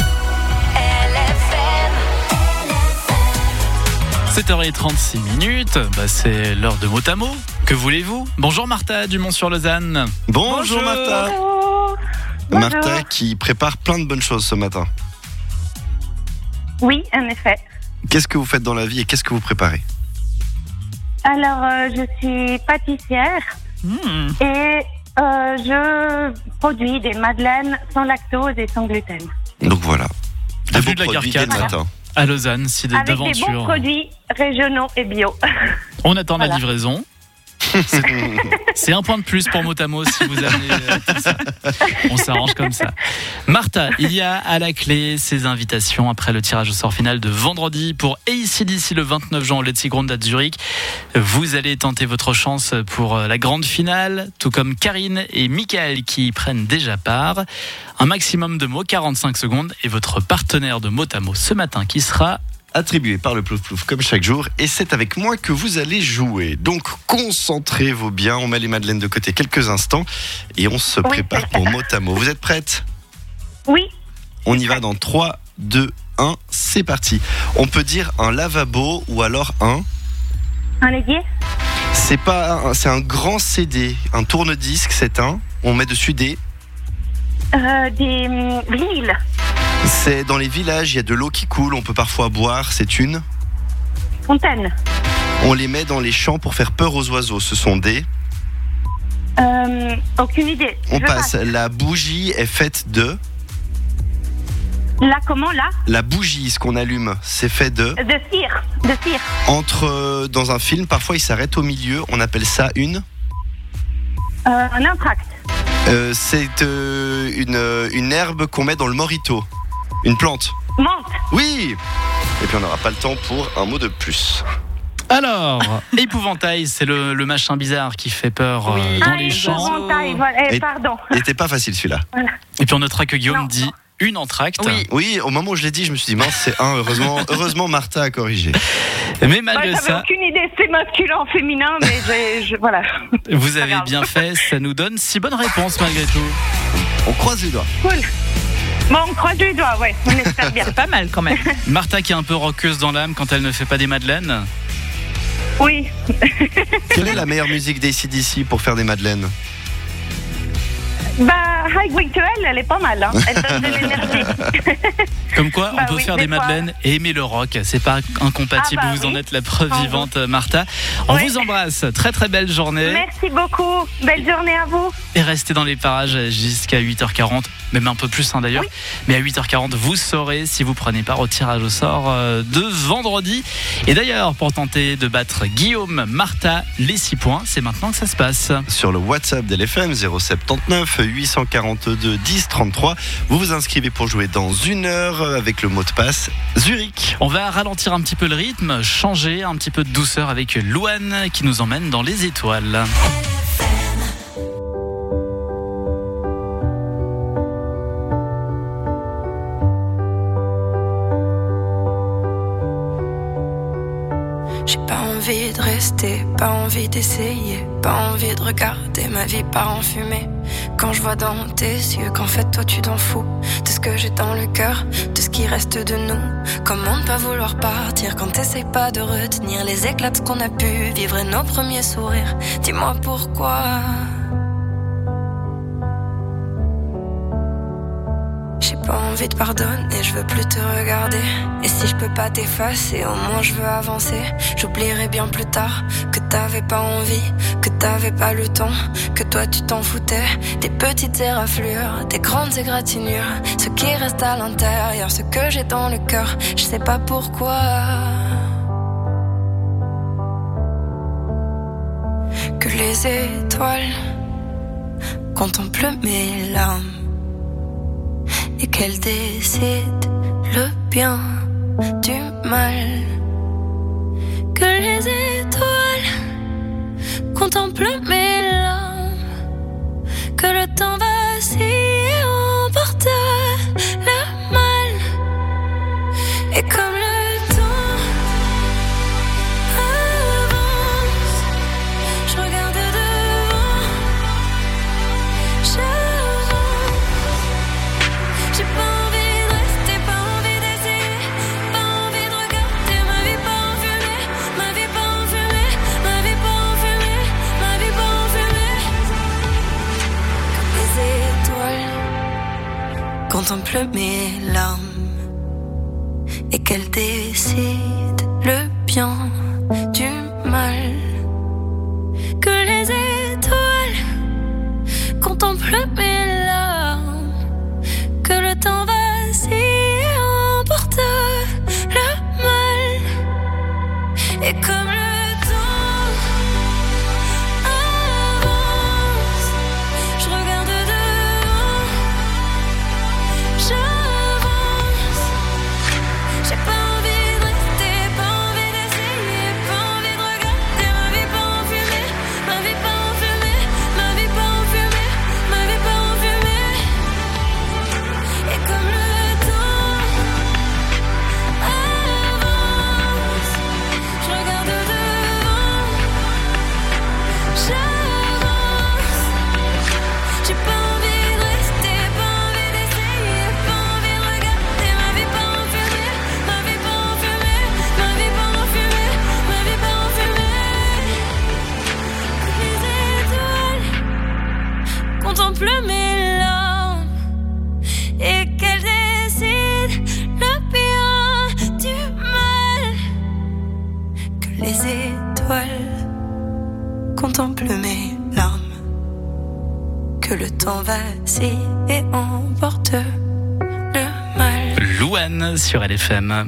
[SPEAKER 1] sept heures trente-six minutes, bah c'est l'heure de mot à mot. Que voulez-vous? Bonjour Martha du Mont-sur-Lausanne.
[SPEAKER 6] Bonjour,
[SPEAKER 1] Bonjour.
[SPEAKER 6] Martha.
[SPEAKER 4] Bonjour.
[SPEAKER 6] Martha qui prépare plein de bonnes choses ce matin.
[SPEAKER 4] Oui, en effet.
[SPEAKER 6] Qu'est-ce que vous faites dans la vie et qu'est-ce que vous préparez?
[SPEAKER 4] Alors, euh, je suis pâtissière
[SPEAKER 1] Mmh.
[SPEAKER 4] et euh, je produis des madeleines sans lactose et sans gluten.
[SPEAKER 6] Donc voilà. Des
[SPEAKER 1] Avenue
[SPEAKER 6] beaux
[SPEAKER 1] de la
[SPEAKER 6] produits
[SPEAKER 1] Gare
[SPEAKER 6] dès le
[SPEAKER 1] quatre.
[SPEAKER 6] matin.
[SPEAKER 1] À Lausanne, si
[SPEAKER 4] Avec des bons
[SPEAKER 1] d'aventure.
[SPEAKER 4] produits régionaux et bio.
[SPEAKER 1] On attend
[SPEAKER 4] Voilà.
[SPEAKER 1] la livraison. C'est, c'est un point de plus pour Motamo si vous amenez euh, tout ça. On s'arrange comme ça. Martha, il y a à la clé ces invitations après le tirage au sort final de vendredi pour A C D C le vingt-neuf juin au Letzigrund à Zurich. Vous allez tenter votre chance pour la grande finale, tout comme Karine et Michael qui y prennent déjà part. Un maximum de mots, quarante-cinq secondes, et votre partenaire de Motamo ce matin qui sera
[SPEAKER 6] Attribué par le Plouf Plouf comme chaque jour, et c'est avec moi que vous allez jouer. Donc concentrez-vous bien, on met les madeleines de côté quelques instants et on se
[SPEAKER 4] Oui.
[SPEAKER 6] prépare pour mot à mot. Vous êtes prête?
[SPEAKER 4] Oui,
[SPEAKER 6] On y va dans trois, deux, un, c'est parti. On peut dire un lavabo ou alors un...
[SPEAKER 4] un aiguille,
[SPEAKER 6] C'est pas un, c'est un grand C D, un tourne-disque, c'est un... On met dessus des...
[SPEAKER 4] euh, des hum, vinyles,
[SPEAKER 6] C'est dans les villages, il y a de l'eau qui coule, on peut parfois boire, c'est une...
[SPEAKER 4] fontaines,
[SPEAKER 6] On les met dans les champs pour faire peur aux oiseaux, ce sont des...
[SPEAKER 4] euh, aucune idée.
[SPEAKER 6] On
[SPEAKER 4] Je
[SPEAKER 6] passe,
[SPEAKER 4] passe.
[SPEAKER 6] la bougie est faite de...
[SPEAKER 4] Là, comment là?
[SPEAKER 6] La bougie, ce qu'on allume, c'est fait de...
[SPEAKER 4] De cire, de cire,
[SPEAKER 6] Entre... euh, Dans un film, parfois il s'arrête au milieu, on appelle ça une...
[SPEAKER 4] euh, un entracte,
[SPEAKER 6] Euh, c'est euh, une, euh, une herbe qu'on met dans le morito. Une plante.
[SPEAKER 4] menthe,
[SPEAKER 6] Oui. Et puis on n'aura pas le temps pour un mot de plus.
[SPEAKER 1] Alors, épouvantail, c'est le, le machin bizarre qui fait peur euh, dans
[SPEAKER 4] ah,
[SPEAKER 1] les
[SPEAKER 4] et
[SPEAKER 1] champs.
[SPEAKER 4] épouvantail, voilà. Eh,
[SPEAKER 6] Et-
[SPEAKER 4] pardon.
[SPEAKER 6] Il était pas facile celui-là.
[SPEAKER 4] Voilà.
[SPEAKER 1] Et puis on notera que Guillaume
[SPEAKER 4] Non.
[SPEAKER 1] dit une entracte.
[SPEAKER 2] Oui.
[SPEAKER 6] Oui, au moment où je l'ai dit, je me suis dit mince, c'est un. Heureusement, heureusement Martha a corrigé.
[SPEAKER 1] Mais
[SPEAKER 4] Ouais,
[SPEAKER 1] malgré
[SPEAKER 4] j'avais
[SPEAKER 1] ça,
[SPEAKER 4] aucune idée, c'est masculin, féminin, mais j'ai, je, voilà.
[SPEAKER 1] vous avez
[SPEAKER 4] grave.
[SPEAKER 1] bien fait. Ça nous donne six bonnes réponses malgré tout.
[SPEAKER 6] On croise les doigts.
[SPEAKER 4] Cool. Bon, on croise les doigts, ouais, on espère bien.
[SPEAKER 2] C'est pas mal quand même.
[SPEAKER 1] Martha qui est un peu roqueuse dans l'âme quand elle ne fait pas des madeleines.
[SPEAKER 4] Oui.
[SPEAKER 6] Quelle est la meilleure musique d'A C D C pour faire des madeleines?
[SPEAKER 4] Bah, Highway to Hell, elle est pas mal, hein. Elle donne de l'énergie.
[SPEAKER 1] Comme quoi,
[SPEAKER 4] Bah
[SPEAKER 1] on peut
[SPEAKER 4] oui,
[SPEAKER 1] faire
[SPEAKER 4] des
[SPEAKER 1] des
[SPEAKER 4] fois.
[SPEAKER 1] madeleines et aimer le rock. C'est pas incompatible.
[SPEAKER 4] Ah bah
[SPEAKER 1] vous en
[SPEAKER 4] oui.
[SPEAKER 1] êtes la preuve
[SPEAKER 4] Ah
[SPEAKER 1] vivante, Martha. On
[SPEAKER 4] Oui.
[SPEAKER 1] vous embrasse. Très très belle journée.
[SPEAKER 4] Merci beaucoup. Belle journée à vous.
[SPEAKER 1] Et restez dans les parages jusqu'à huit heures quarante, même un peu plus hein, d'ailleurs.
[SPEAKER 4] Oui.
[SPEAKER 1] Mais à huit heures quarante, vous saurez si vous prenez part au tirage au sort euh, de vendredi. Et d'ailleurs, pour tenter de battre Guillaume, Martha, les six points, c'est maintenant que ça se passe.
[SPEAKER 6] Sur le WhatsApp d'L F M zéro sept neuf huit cent quarante-deux dix trente-trois. Vous vous inscrivez pour jouer dans une heure avec le mot de passe Zurich.
[SPEAKER 1] On va ralentir un petit peu le rythme, changer un petit peu de douceur avec Louane qui nous emmène dans les étoiles.
[SPEAKER 16] J'ai pas envie de rester, pas envie d'essayer, pas envie de regarder ma vie part en fumée. Quand je vois dans tes yeux qu'en fait toi tu t'en fous de ce que j'ai dans le cœur, de ce qui reste de nous. Comment ne pas vouloir partir quand t'essayes pas de retenir les éclats de ce qu'on a pu vivre et nos premiers sourires. Dis-moi pourquoi. J'ai pas envie de pardonner, je veux plus te regarder. Et si je peux pas t'effacer, au moins je veux avancer. J'oublierai bien plus tard que t'avais pas envie, que t'avais pas le temps, que toi tu t'en foutais. Des petites éraflures, des grandes égratignures, ce qui reste à l'intérieur, ce que j'ai dans le cœur, je sais pas pourquoi. Que les étoiles contemplent mes larmes et qu'elle décide le bien du mal. Que les étoiles contemplent mes larmes, que le temps vacille et emporte le mal. Et comme le temps avance, je regarde devant, j'avance. contemple mes larmes et qu'elle décide le bien du mal. Que les étoiles contemplent mes larmes, que le temps vacille emporte le mal. Et comme le temps avance, je regarde devant, j'avance. J'ai pas envie de rester, pas envie d'essayer, pas envie de regarder ma vie pas en fumée, ma vie pas en fumée, ma vie pas en fumée, ma vie pas en fumée. Et comme le temps avance, je regarde devant, j'avance. J'ai pas envie de rester, pas envie d'essayer, pas envie de regarder ma vie pas en fumée, ma vie pas en fumée, ma vie pas en fumée, ma vie pas en fumée. Les étoiles contemplent mes larmes et qu'elles décident le bien du mal. Que les étoiles contemplent mes larmes, que le temps vacille et emporte le mal.
[SPEAKER 1] Louane sur L F M.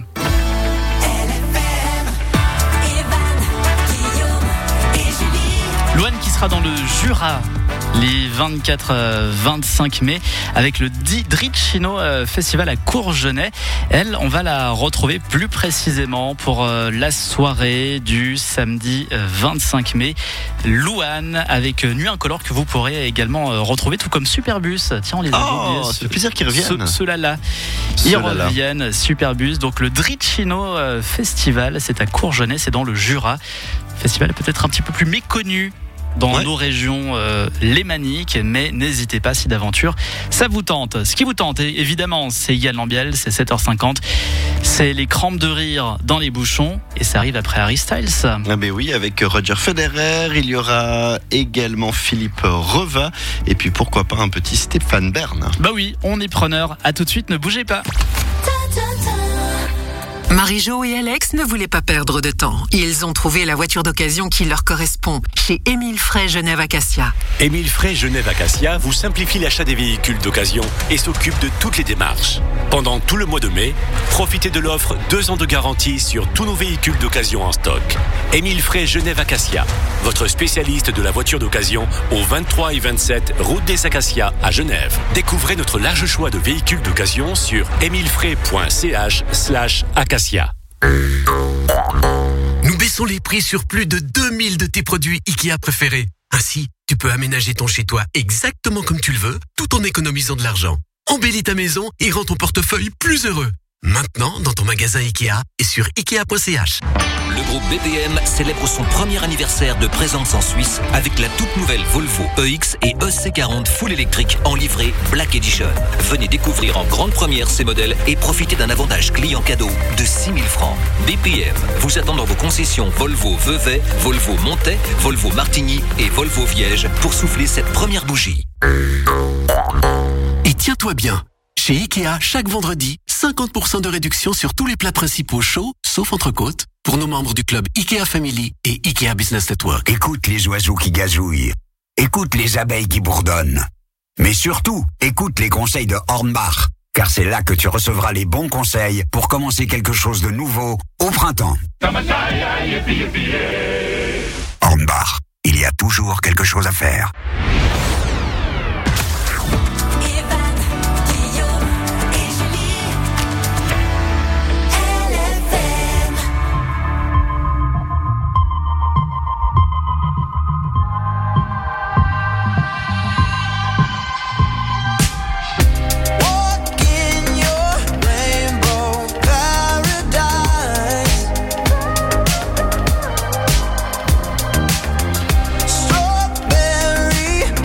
[SPEAKER 1] Louane qui sera dans le Jura les vingt-quatre vingt-cinq mai avec le Dricino Festival à Courgenay. Elle, on va la retrouver plus précisément pour la soirée du samedi vingt-cinq mai. Louane avec Nuit Incolore que vous pourrez également retrouver, tout comme Superbus. Tiens, on les a
[SPEAKER 6] Oh,
[SPEAKER 1] oubliés.
[SPEAKER 6] ça fait plaisir qu'ils reviennent.
[SPEAKER 1] Ce, ceux-là là. Ils
[SPEAKER 6] Ceux-là-là.
[SPEAKER 1] reviennent, Superbus. Donc le Dricino Festival, c'est à Courgenay, c'est dans le Jura. Festival peut-être un petit peu plus méconnu dans
[SPEAKER 6] Ouais.
[SPEAKER 1] nos régions euh, lémaniques, mais n'hésitez pas si d'aventure ça vous tente. Ce qui vous tente, évidemment, c'est Yann Lambiel, c'est sept heures cinquante, c'est les crampes de rire dans les bouchons, et ça arrive après Harry Styles.
[SPEAKER 6] Ah ben oui, avec Roger Federer, il y aura également Philippe Reva, et puis pourquoi pas un petit Stéphane Bern.
[SPEAKER 1] Bah oui, on est preneur. À tout de suite, ne bougez pas.
[SPEAKER 17] Marie-Jo et Alex ne voulaient pas perdre de temps. Ils ont trouvé la voiture d'occasion qui leur correspond chez Émile Frey Genève Acacia.
[SPEAKER 18] Émile Frey Genève Acacia vous simplifie l'achat des véhicules d'occasion et s'occupe de toutes les démarches. Pendant tout le mois de mai, profitez de l'offre deux ans de garantie sur tous nos véhicules d'occasion en stock. Émile Frey Genève Acacia, votre spécialiste de la voiture d'occasion au vingt-trois et vingt-sept route des Acacias à Genève. Découvrez notre large choix de véhicules d'occasion sur emilefrey point c h slash acacia.
[SPEAKER 19] Nous baissons les prix sur plus de deux mille de tes produits Ikea préférés. Ainsi, tu peux aménager ton chez-toi exactement comme tu le veux, tout en économisant de l'argent. Embellis ta maison et rends ton portefeuille plus heureux. Maintenant, dans ton magasin Ikea et sur ikea point c h.
[SPEAKER 11] Le groupe B P M célèbre son premier anniversaire de présence en Suisse avec la toute nouvelle Volvo E X et E C quarante full électrique en livrée Black Edition. Venez découvrir en grande première ces modèles et profitez d'un avantage client cadeau de six mille francs. B P M vous attend dans vos concessions Volvo Vevey, Volvo Montais, Volvo Martigny et Volvo Viège pour souffler cette première bougie.
[SPEAKER 19] Et tiens-toi bien, chez Ikea, chaque vendredi, cinquante pour cent de réduction sur tous les plats principaux chauds, sauf entrecôte, pour nos membres du club Ikea Family et Ikea Business Network.
[SPEAKER 20] Écoute les oiseaux qui gazouillent. Écoute les abeilles qui bourdonnent. Mais surtout, écoute les conseils de Hornbach, car c'est là que tu recevras les bons conseils pour commencer quelque chose de nouveau au printemps. Hornbach, il y a toujours quelque chose à faire.
[SPEAKER 14] Strawberry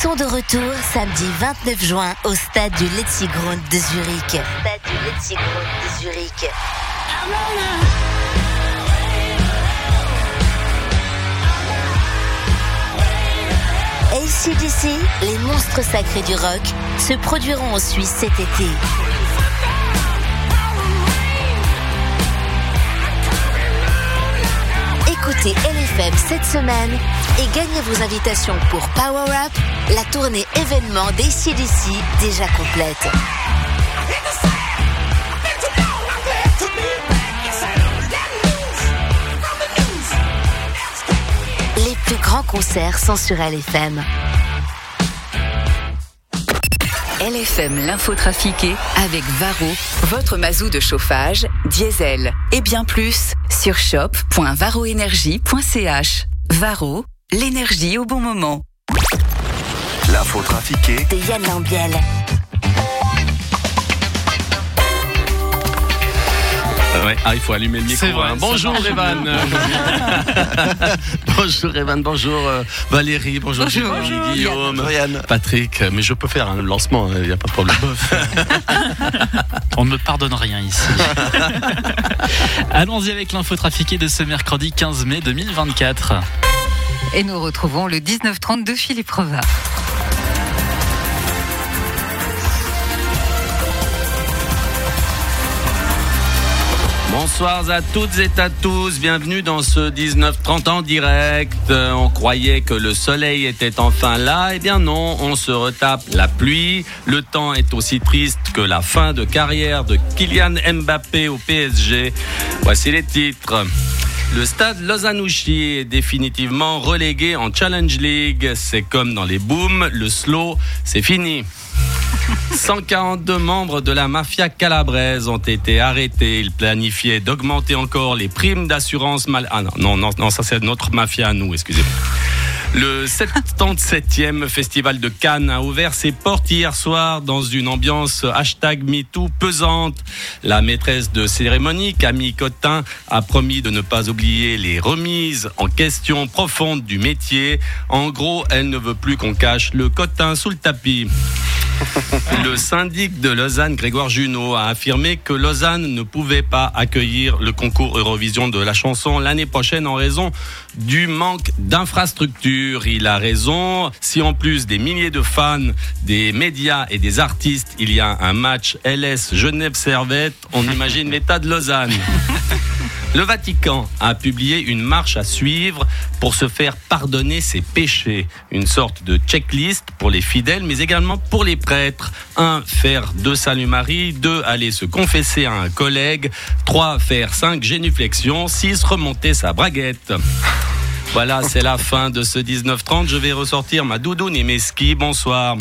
[SPEAKER 21] sont de retour samedi vingt-neuf juin au stade du Letzigrund de Zurich. Stade du Letzigrund de Zurich. A C D C, les monstres sacrés du rock, se produiront en Suisse cet été. Écoutez L F M cette semaine et gagnez vos invitations pour Power Up, la tournée événement d'A C D C déjà complète. Les plus grands concerts sont sur L F M.
[SPEAKER 22] L F M l'info trafiquée avec Varro, votre mazou de chauffage, diesel et bien plus sur shop point varroénergie point c h. Varro, l'énergie au bon moment.
[SPEAKER 9] L'info trafiquée
[SPEAKER 21] de Yann Lambiel.
[SPEAKER 23] Ouais. Ah, il faut allumer le micro.
[SPEAKER 1] Vrai,
[SPEAKER 23] hein. Bonjour Evan. Bonjour Evan, bonjour euh, Valérie, bonjour, bonjour, bonjour Guillaume, Yann. Patrick. Mais je peux faire un lancement, il n'y a pas de problème.
[SPEAKER 1] On ne me pardonne rien ici. Allons-y avec l'info trafiquée de ce mercredi quinze mai deux mille vingt-quatre.
[SPEAKER 17] Et nous retrouvons le dix-neuf trente de Philippe Revard.
[SPEAKER 23] Bonsoir à toutes et à tous, bienvenue dans ce dix-neuf trente en direct. Euh, on croyait que le soleil était enfin là, eh bien non, on se retape la pluie. Le temps est aussi triste que la fin de carrière de Kylian Mbappé au P S G. Voici les titres. Le stade Lausanne-Ouchy est définitivement relégué en Challenge League. C'est comme dans les booms, le slow, c'est fini. cent quarante-deux membres de la mafia calabraise ont été arrêtés. Ils planifiaient d'augmenter encore les primes d'assurance mal... Ah non, non, non, non ça c'est notre mafia à nous, excusez-moi. Le soixante-septième Festival de Cannes a ouvert ses portes hier soir dans une ambiance hashtag MeToo pesante. La maîtresse de cérémonie, Camille Cotin, a promis de ne pas oublier les remises en question profondes du métier. En gros, elle ne veut plus qu'on cache le Cotin sous le tapis. Le syndic de Lausanne, Grégoire Junot, a affirmé que Lausanne ne pouvait pas accueillir le concours Eurovision de la chanson l'année prochaine en raison du manque d'infrastructures. Il a raison. Si en plus des milliers de fans, des médias et des artistes, il y a un match L S Genève-Servette, on imagine l'état de Lausanne. Le Vatican a publié une marche à suivre pour se faire pardonner ses péchés. Une sorte de checklist pour les fidèles, mais également pour les prêtres. un. Faire deux Salut Marie. deux. Aller se confesser à un collègue. trois. Faire cinq génuflexions. six. Remonter sa braguette. Voilà, c'est la fin de ce dix-neuf trente. Je vais ressortir ma doudoune et mes skis. Bonsoir.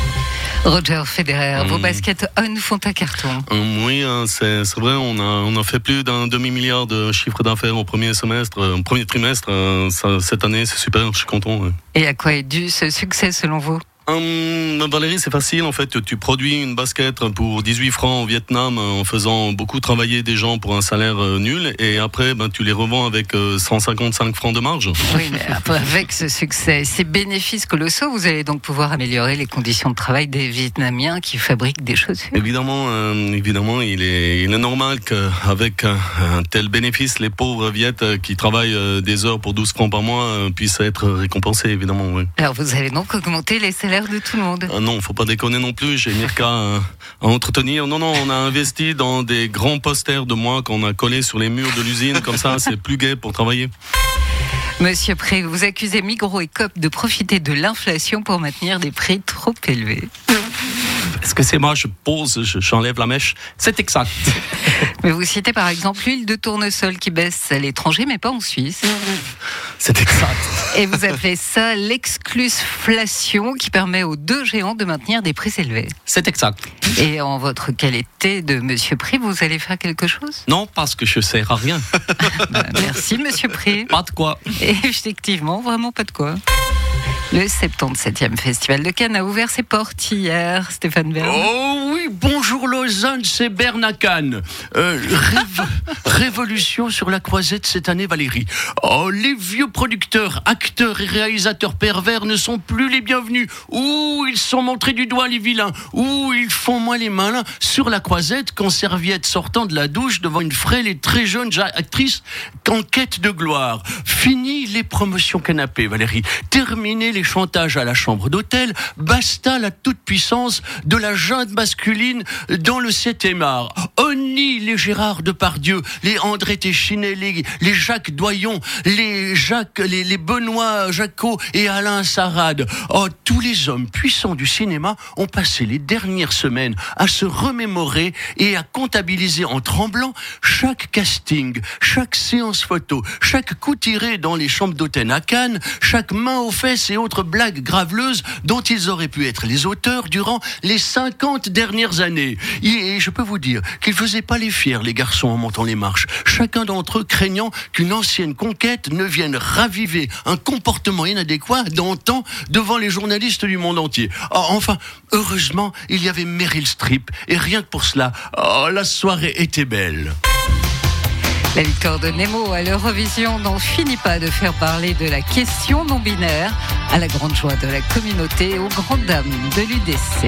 [SPEAKER 17] Roger Federer, mmh. vos baskets On font un carton.
[SPEAKER 23] Hum, oui, c'est, c'est vrai, on a, on a fait plus d'un demi-milliard de chiffre d'affaires au premier semestre, au premier trimestre. Ça, cette année, c'est super, je suis content. Ouais.
[SPEAKER 17] Et à quoi est dû ce succès selon vous ?
[SPEAKER 23] Hum, Valérie, c'est facile en fait. Tu produis une basket pour dix-huit francs au Vietnam en faisant beaucoup travailler des gens pour un salaire nul, et après ben, tu les revends avec cent cinquante-cinq francs de marge.
[SPEAKER 17] Oui, mais avec ce succès, ces bénéfices colossaux, vous allez donc pouvoir améliorer les conditions de travail des Vietnamiens qui fabriquent des chaussures.
[SPEAKER 23] Évidemment, euh, évidemment, il est, il est normal qu'avec un, un tel bénéfice, les pauvres Viettes qui travaillent des heures pour douze francs par mois puissent être récompensés, évidemment. Oui.
[SPEAKER 17] Alors vous allez donc augmenter les salaires de tout le monde.
[SPEAKER 23] Ah non, faut pas déconner non plus, j'ai Mirka à, à entretenir. Non, non, on a investi dans des grands posters de moi qu'on a collés sur les murs de l'usine, comme ça c'est plus gai pour travailler.
[SPEAKER 17] Monsieur Pré, vous accusez Migros et Coop de profiter de l'inflation pour maintenir des prix trop élevés.
[SPEAKER 23] Est-ce que c'est moi, je pose, je, j'enlève la mèche? C'est exact.
[SPEAKER 17] Mais vous citez par exemple l'huile de tournesol qui baisse à l'étranger, mais pas en Suisse.
[SPEAKER 23] C'est exact.
[SPEAKER 17] Et vous appelez ça l'exclusflation qui permet aux deux géants de maintenir des prix élevés.
[SPEAKER 23] C'est exact.
[SPEAKER 17] Et en votre qualité de Monsieur Pré, vous allez faire quelque chose?
[SPEAKER 23] Non, parce que je ne sers à rien.
[SPEAKER 17] Bah, merci Monsieur Pré.
[SPEAKER 23] Pas de quoi.
[SPEAKER 17] Et effectivement, vraiment pas de quoi. Le soixante-septième Festival de Cannes a ouvert ses portes hier, Stéphane Bern.
[SPEAKER 23] Oh oui,
[SPEAKER 3] Oui, bonjour Lausanne, c'est Bernacan. Euh, rév- révolution sur la croisette cette année, Valérie. Oh, les vieux producteurs, acteurs et réalisateurs pervers ne sont plus les bienvenus. Ouh, ils sont montrés du doigt, les vilains. Ouh, ils font moins les malins sur la croisette qu'en serviette sortant de la douche devant une frêle et très jeune actrice qu'en quête de gloire. Fini les promotions canapé, Valérie. Terminé les chantages à la chambre d'hôtel. Basta la toute-puissance de la junte masculine dans le septième art. Honni les Gérard Depardieu, les André Téchiné, les, les Jacques Doyon, les Jacques, les, les Benoît Jacot et Alain Sarade. Oh, tous les hommes puissants du cinéma ont passé les dernières semaines à se remémorer et à comptabiliser en tremblant chaque casting, chaque séance photo, chaque coup tiré dans les chambres d'hôtel à Cannes, chaque main aux fesses et autres blagues graveleuses dont ils auraient pu être les auteurs durant les cinquante dernières années. Et je peux vous dire qu'ils faisaient pas les fiers, les garçons, en montant les marches. Chacun d'entre eux craignant qu'une ancienne conquête ne vienne raviver un comportement inadéquat d'antan devant les journalistes du monde entier. Oh, enfin, heureusement, il y avait Meryl Streep et rien que pour cela, oh, la soirée était belle.
[SPEAKER 5] La victoire de Nemo à l'Eurovision n'en finit pas de faire parler de la question non-binaire, à la grande joie de la communauté et aux grandes dames de l'U D C.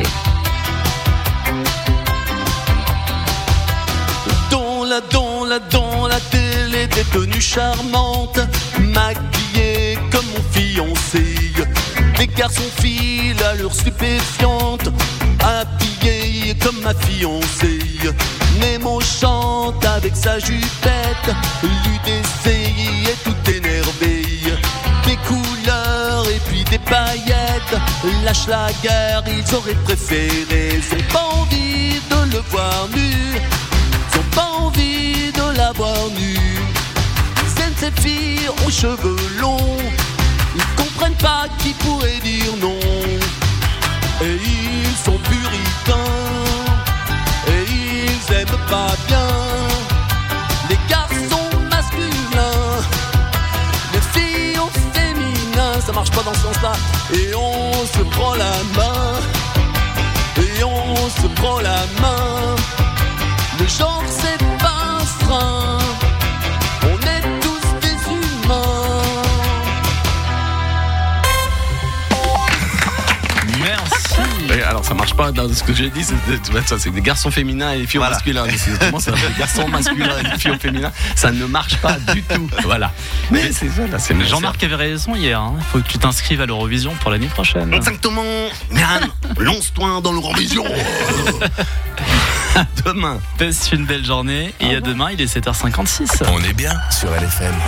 [SPEAKER 13] Dans la, dans la, dans la télé, des tenues charmantes, maquillées comme mon fiancé. Des garçons filent à l'heure stupéfiante, habillés comme ma fiancée. Nemo chante avec sa jupette, l'U D C est tout énervé. Des couleurs et puis des paillettes, la Schlager ils auraient préféré. Ils ont pas envie de le voir nu, ils ont pas envie de la voir nue. Ces filles aux cheveux longs, ils comprennent pas qui pourrait dire non. Et ils sont puritains, et ils aiment pas bien les garçons masculins. Les filles au féminin, ça marche pas dans ce sens-là. Et on se prend la main, et on se prend la main. Le genre c'est pas un frein, on est tous des humains.
[SPEAKER 1] Merci.
[SPEAKER 3] Alors ça marche pas dans ce que j'ai dit, c'est, c'est, c'est des garçons féminins et des filles voilà. masculins. Comment ça, des garçons masculins et des filles féminins, ça ne marche pas du tout. Voilà. Mais c'est ça, là, c'est
[SPEAKER 1] Jean-Marc avait raison hier. Il hein. faut que tu t'inscrives à l'Eurovision pour l'année prochaine.
[SPEAKER 3] Exactement. Yann, lance-toi dans l'Eurovision. À demain.
[SPEAKER 1] Passe une belle journée. Et à demain, il est sept heures cinquante-six.
[SPEAKER 9] On est bien sur L F M.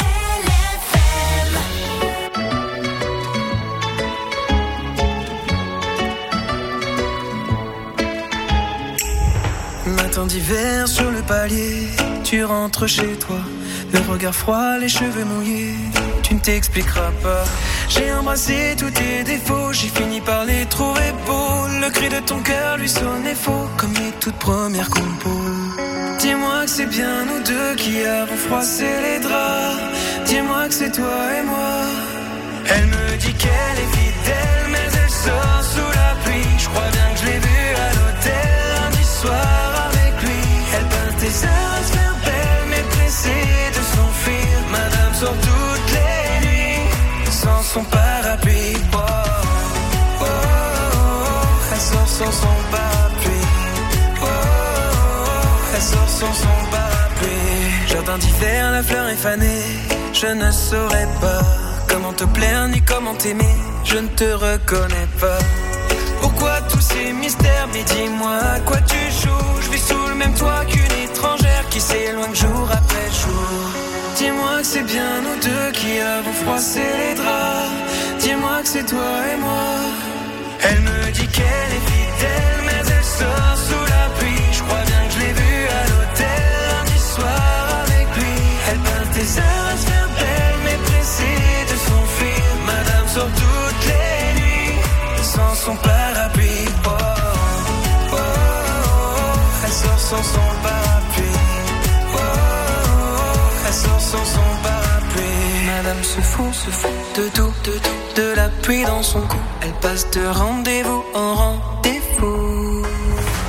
[SPEAKER 24] Matin d'hiver sur le palier, tu rentres chez toi, le regard froid, les cheveux mouillés, tu ne t'expliqueras pas. J'ai embrassé tous tes défauts, j'ai fini par les trouver beaux. Le cri de ton cœur lui sonnait faux, comme les toutes premières compos. Dis-moi que c'est bien nous deux qui avons froissé les draps. Dis-moi que c'est toi et moi. Elle me dit qu'elle est fidèle, mais elle sort sous la pluie. Je crois bien que je l'ai vue à l'hôtel lundi soir. Tes heures à se faire belle, mais pressée de s'enfuir. Madame sort toutes les nuits, sans son parapluie. Oh, oh, oh, oh, elle sort sans son parapluie. Oh, oh, oh, elle sort sans son parapluie. Jardin d'hiver, la fleur est fanée. Je ne saurais pas comment te plaire ni comment t'aimer. Je ne te reconnais pas. Pourquoi tous ces mystères? Mais dis-moi à quoi tu joues. Je vis sous le même toit qu'une étrangère qui s'éloigne jour après jour. Dis-moi que c'est bien nous deux qui avons froissé les draps. Dis-moi que c'est toi et moi. Elle me dit qu'elle est fidèle, mais elle sort sous la pluie. Je crois bien que je l'ai vue à l'hôtel lundi soir avec lui. Elle peint tes heures à se faire belle, mais pressée de s'enfuir. Madame sort toutes les nuits, sans son parapluie. Oh, oh, oh, oh, elle sort sans son parapluie. Oh, oh, oh, elle sort sans son parapluie. Madame se fout, se fout de tout, de tout, de la pluie dans son cou. Elle passe de rendez-vous en rendez-vous. Madame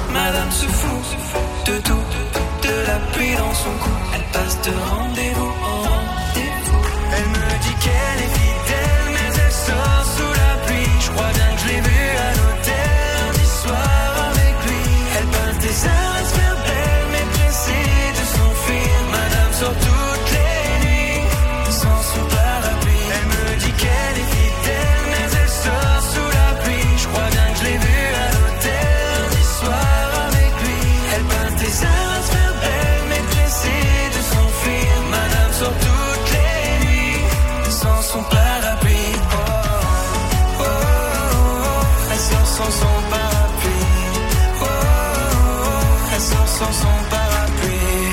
[SPEAKER 24] personne se fout de tout, de la pluie dans son cou. Elle passe de rendez-vous en rendez-vous. Elle me dit qu'elle est fidèle, mais elle sort sous la pluie. Je crois bien que je l'ai vue à l'hôtel lundi soir avec lui. Elle pince des airs à se faire belle, mais pressée de s'enfuir. Madame sort toutes les nuits sans son parapluie. Elle me dit qu'elle est fidèle, mais elle sort sous la pluie. Je crois bien que je l'ai vue à l'hôtel lundi soir avec lui. Elle pince des airs à se faire belle, mais pressée de s'enfuir. Madame sort toutes les nuits sans son parapluie. Oh, oh, oh, oh. Elle sort sans son parapluie. Oh, oh, oh. Elle sort sans son parapluie.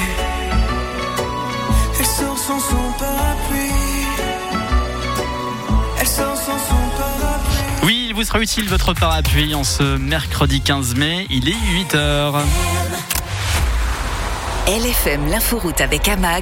[SPEAKER 24] Elle sort sans son parapluie. Elle sort sans son parapluie.
[SPEAKER 1] Oui, il vous sera utile votre parapluie en ce mercredi quinze mai. Il est huit heures.
[SPEAKER 22] L F M, l'inforoute avec Amag.